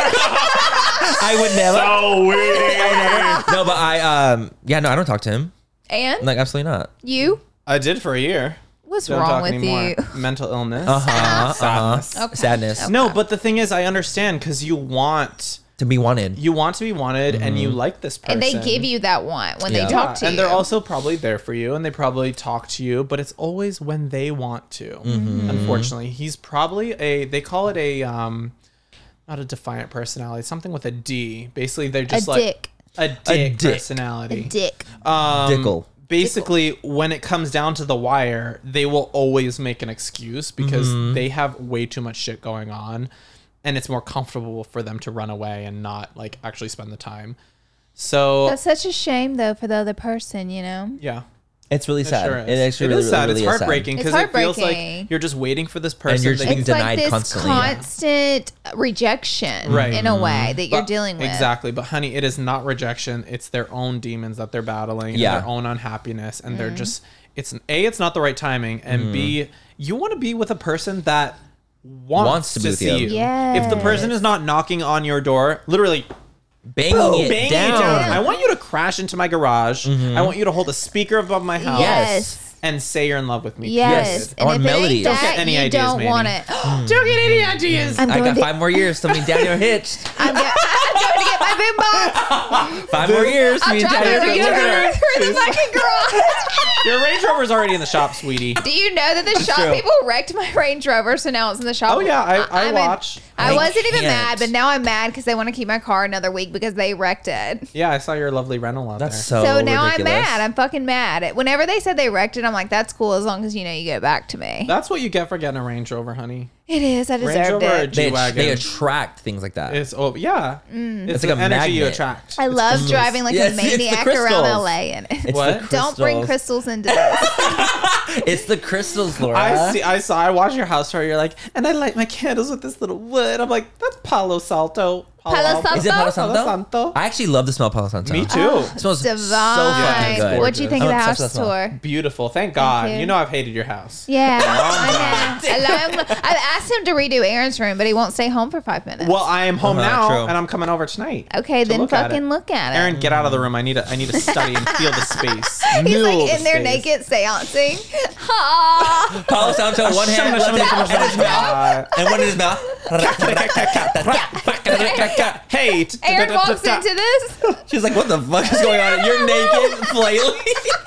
I would never. Oh, weird. No, but I I don't talk to him. And Like absolutely not. you? I did for a year. What's Don't wrong talk with anymore. you? Mental illness. Sadness. Okay. Sadness. Okay. No, but the thing is, I understand because you want To be wanted. to be wanted, and you like this person, And they give you that want when Yeah. they talk to and you. they're also probably there for you, and they probably talk to you, but it's always when they want to. Unfortunately, he's probably they call it a not a defiant personality, something with a D. Basically, they're just like dick. a dick dick. personality. Dick. Dickle. Basically, when it comes down to the wire, they will always make an excuse because they have way too much shit going on, and it's more comfortable for them to run away and not like actually spend the time. So That's such a shame though for the other person, you know? yeah, It's really sad. sure is. It actually It really, is sad. really it's is sad. heartbreaking It's because it feels heartbreaking. like you're just waiting for this person. you're that just being It's denied like this constantly. constant rejection Right. in a way that you're But- dealing with. Exactly. But honey, it is not rejection. It's their own demons that they're battling, Yeah. and their own unhappiness. And they're just, it's not the right timing. And B, you want to be with a person that wants to be with see you. you. Yes. If the person is not knocking on your door, literally Banging it banging down. it down. I want you to crash into my garage. I want you to hold a speaker above my house. Yes. And say you're in love with me. Yes. I want And if it melodies. ain't Don't that, get any you ideas, don't Manny. want it. Don't get any ideas. I'm I going got to 5 more years till me and Daniel are hitched. I'm going to get my big box. 5 more years. I'll Me and drive Daniel over are you together. through the fucking garage. Your Range Rover's already in the shop, sweetie. Do you know that the shop true. people wrecked my Range Rover, so now it's in the shop? Oh, yeah, I I'm watch. I I wasn't even can't. mad, but now I'm mad because they want to keep my car another week because they wrecked it. Yeah, I saw your lovely rental out That's there. so So now ridiculous. I'm mad. I'm fucking mad. Whenever they said they wrecked it, I'm like, that's cool as long as you know you get it back to me. That's what you get for getting a Range Rover, honey. It is. I Range deserved Rover or it. G-Wagon. They attract things like that. It's yeah. It's like the a energy you magnet. attract. I love crystals. driving like Yes, a it's the maniac around crystals. LA. And It's What? the don't bring crystals. crystals into this. It's the crystals, Laura. I watched your house tour. You're like, and I light my candles with this little wood. I'm like, that's Palo Santo. Palo Santo? Is it Palo Santo? Palo Santo. I actually love the smell of Palo Santo. Me too. It smells Divine. so fucking good. What'd you think I'm of the obsessed house with that smell. tour? Beautiful. Thank God. you. You know I've hated your house. Yeah, I know. I've asked him to redo Aaron's room, but he won't stay home for 5 minutes. Well, I am home now, true. and I'm coming over tonight. Okay, to then look at fucking it. look at it. Aaron, get out of the room. I need to study and feel the space. He's Feel like the in there space. naked seancing. Ah. Palo Santo, one hand, left hand in his mouth, and one in his mouth. Hey, Aaron walks into this. She's like, what the fuck is going on? You're naked, flailing.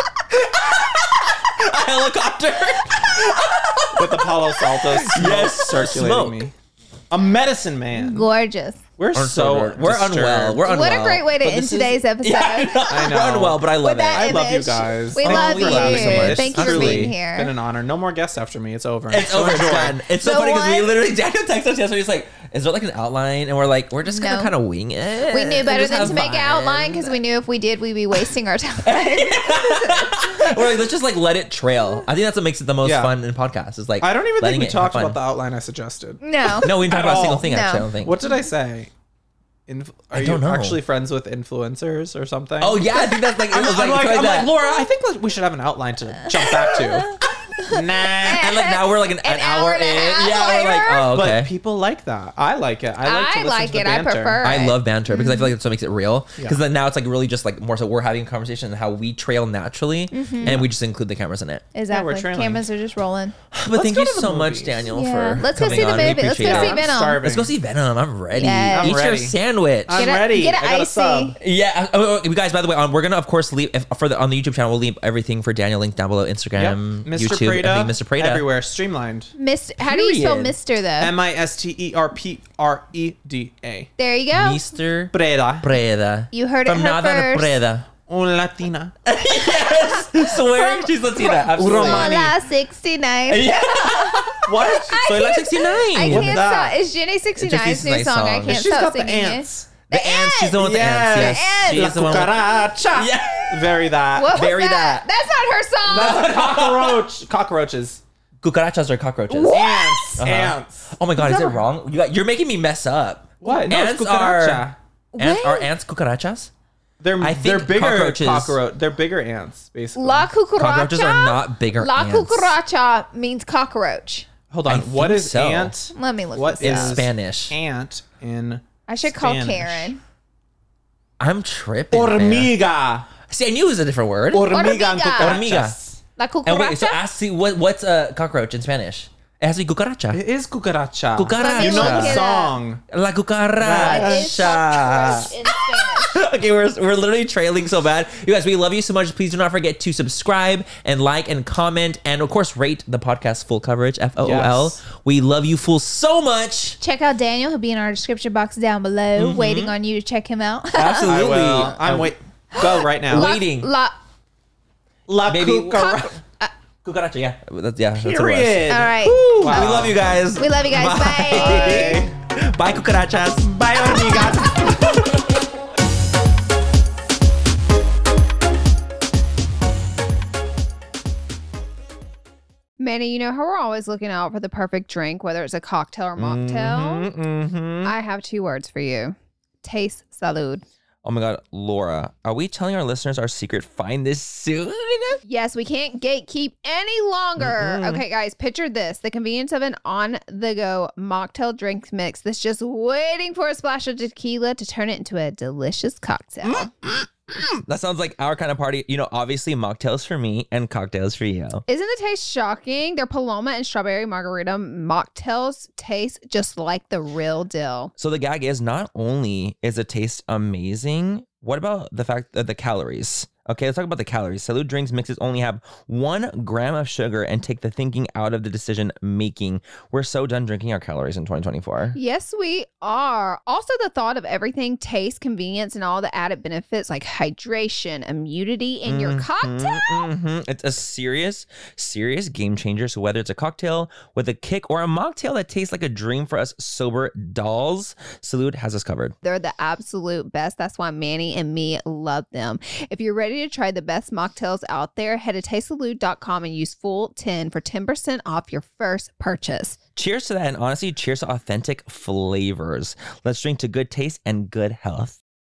A helicopter. with the Palo Santo Yes, circulating smoke. me. A medicine man. Gorgeous. We're so we're disturbed. unwell. We're unwell. What a great way to But end this today's episode. I know. We're unwell, but I love With that it. I love you image. guys. We Thank love you for having you. me. Thank you for Truly. being here. Been an honor. No more guests after me. It's over. It's over. It's done. It's so The funny because we one- literally Daniel texted us yesterday. He's like, "Is there like an outline?" And we're like, "We're just gonna No. kind of wing it." We knew and better just than have to make an fun." outline because we knew if we did, we'd be wasting our time. We're like, let's just like let it trail. I think that's what makes it the most Yeah. fun in podcasts. Is like I don't even think letting we it talked have about the fun. outline I suggested. No. No, we didn't talk At about a single all. thing. No. Actually, I don't think. What did I say? Are don't you know. actually friends with influencers or something? Oh yeah, I think that's like it was like, I'm that. like, Laura, I think we should have an outline to jump back to. Nah. And like now we're like an hour hour and a in. half Yeah, we're like, later. oh okay. But people like that. I like it. I like to I listen like to the it. I banter. prefer I it. love banter because I feel like that's what makes it real. Yeah. Because then now it's like really just like more so we're having a conversation and how we trail naturally, and we just include the cameras in it. Exactly. trailing. Cameras are just rolling. But thank go you to the so much, movies. Daniel, Yeah. for Let's go coming see the on. We movie. Let's go appreciate see it. I'm Venom. starving. Let's go see Venom. I'm ready. Yes. I'm Eat your ready. sandwich. I'm Get a- ready. get a I got a icy. sub. Yeah, you guys. By the way, we're gonna of course leave on the YouTube channel. We'll leave everything for Daniel link down below. Yep. Instagram, Mr. YouTube, Prada, everything. Mr. Prada. everywhere. Streamlined. How do you spell Period. Mr. though? Misterpreda. There you go. Mr. Preda. Preda. You heard it From here Nada to first. Preda. Un Latina. Swear she's Latina. Absolutely. Romani. Hola 69. What? Soy la 69. I What's can't that? stop. It's Jenny 69's new nice song. I song. can't She's stop got the singing ants. The ants. She's the one with the ants. Yes. ants. She's La the one with- cucaracha. Yeah. Very that. it. What was Bury that? that. That's not her song. That's a cockroach. Cockroaches. Cucarachas are cockroaches. Ants. Ants. Oh my god, is it wrong? You're making me mess up. What? No, it's Ants are cucaracha. ants. What? Are ants cucarachas? They're think bigger cockroaches- cockroach. They're bigger ants, basically. La cucaracha. Cockroaches are not bigger La ants. cucaracha means cockroach. Hold on. I What think is so. ant? Let me look What this In up. is Spanish. ant in I should call Spanish? Karen. I'm tripping. man. Hormiga. See, I knew it was a different word. Hormiga and Hormiga. cucarachas. La cucaracha. And wait, so ask see what's a cockroach in Spanish? It has to be cucaracha. It is cucaracha. Cucaracha. You know Look the it song. La It is cucaracha. cockroach in Spanish. Okay, we're literally trailing so bad. You guys, we love you so much. Please do not forget to subscribe and like and comment and of course rate the podcast Full Coverage FOOL. Yes. We love you fools so much. Check out Daniel. He'll be in our description box down below, waiting on you to check him out. Absolutely. I will. I'm wait. Go right now. Waiting. La Baby. cucaracha. Cucaracha, yeah. That's what it was. Period. All right. Wow. We love you guys. We love you guys. Bye. Bye. Bye, cucarachas. Bye, amigas. Manny, you know how we're always looking out for the perfect drink, whether it's a cocktail or mocktail? I have 2 words for you. Taste salud. Oh my God, Laura, are we telling our listeners our secret find this soon? Yes, we can't gatekeep any longer. Okay, guys, picture this. The convenience of an on-the-go mocktail drink mix that's just waiting for a splash of tequila to turn it into a delicious cocktail. That sounds like our kind of party. You know, obviously mocktails for me and cocktails for you. Isn't the taste shocking? Their Paloma and strawberry margarita mocktails taste just like the real deal. So the gag is, not only is the taste amazing, what about the fact that the calories? Okay, let's talk about the calories. Salud Drinks mixes only have 1 gram of sugar and take the thinking out of the decision making. We're so done drinking our calories in 2024. Yes, we are. Also, the thought of everything, taste, convenience, and all the added benefits like hydration, immunity in your cocktail. It's a serious game changer. So whether it's a cocktail with a kick or a mocktail that tastes like a dream for us sober dolls, Salud has us covered. They're the absolute best. That's why Manny and me love them. If you're ready to try the best mocktails out there, head to tastesalud.com and use full10 for 10% off your first purchase. Cheers to that, and honestly, cheers to authentic flavors. Let's drink to good taste and good health.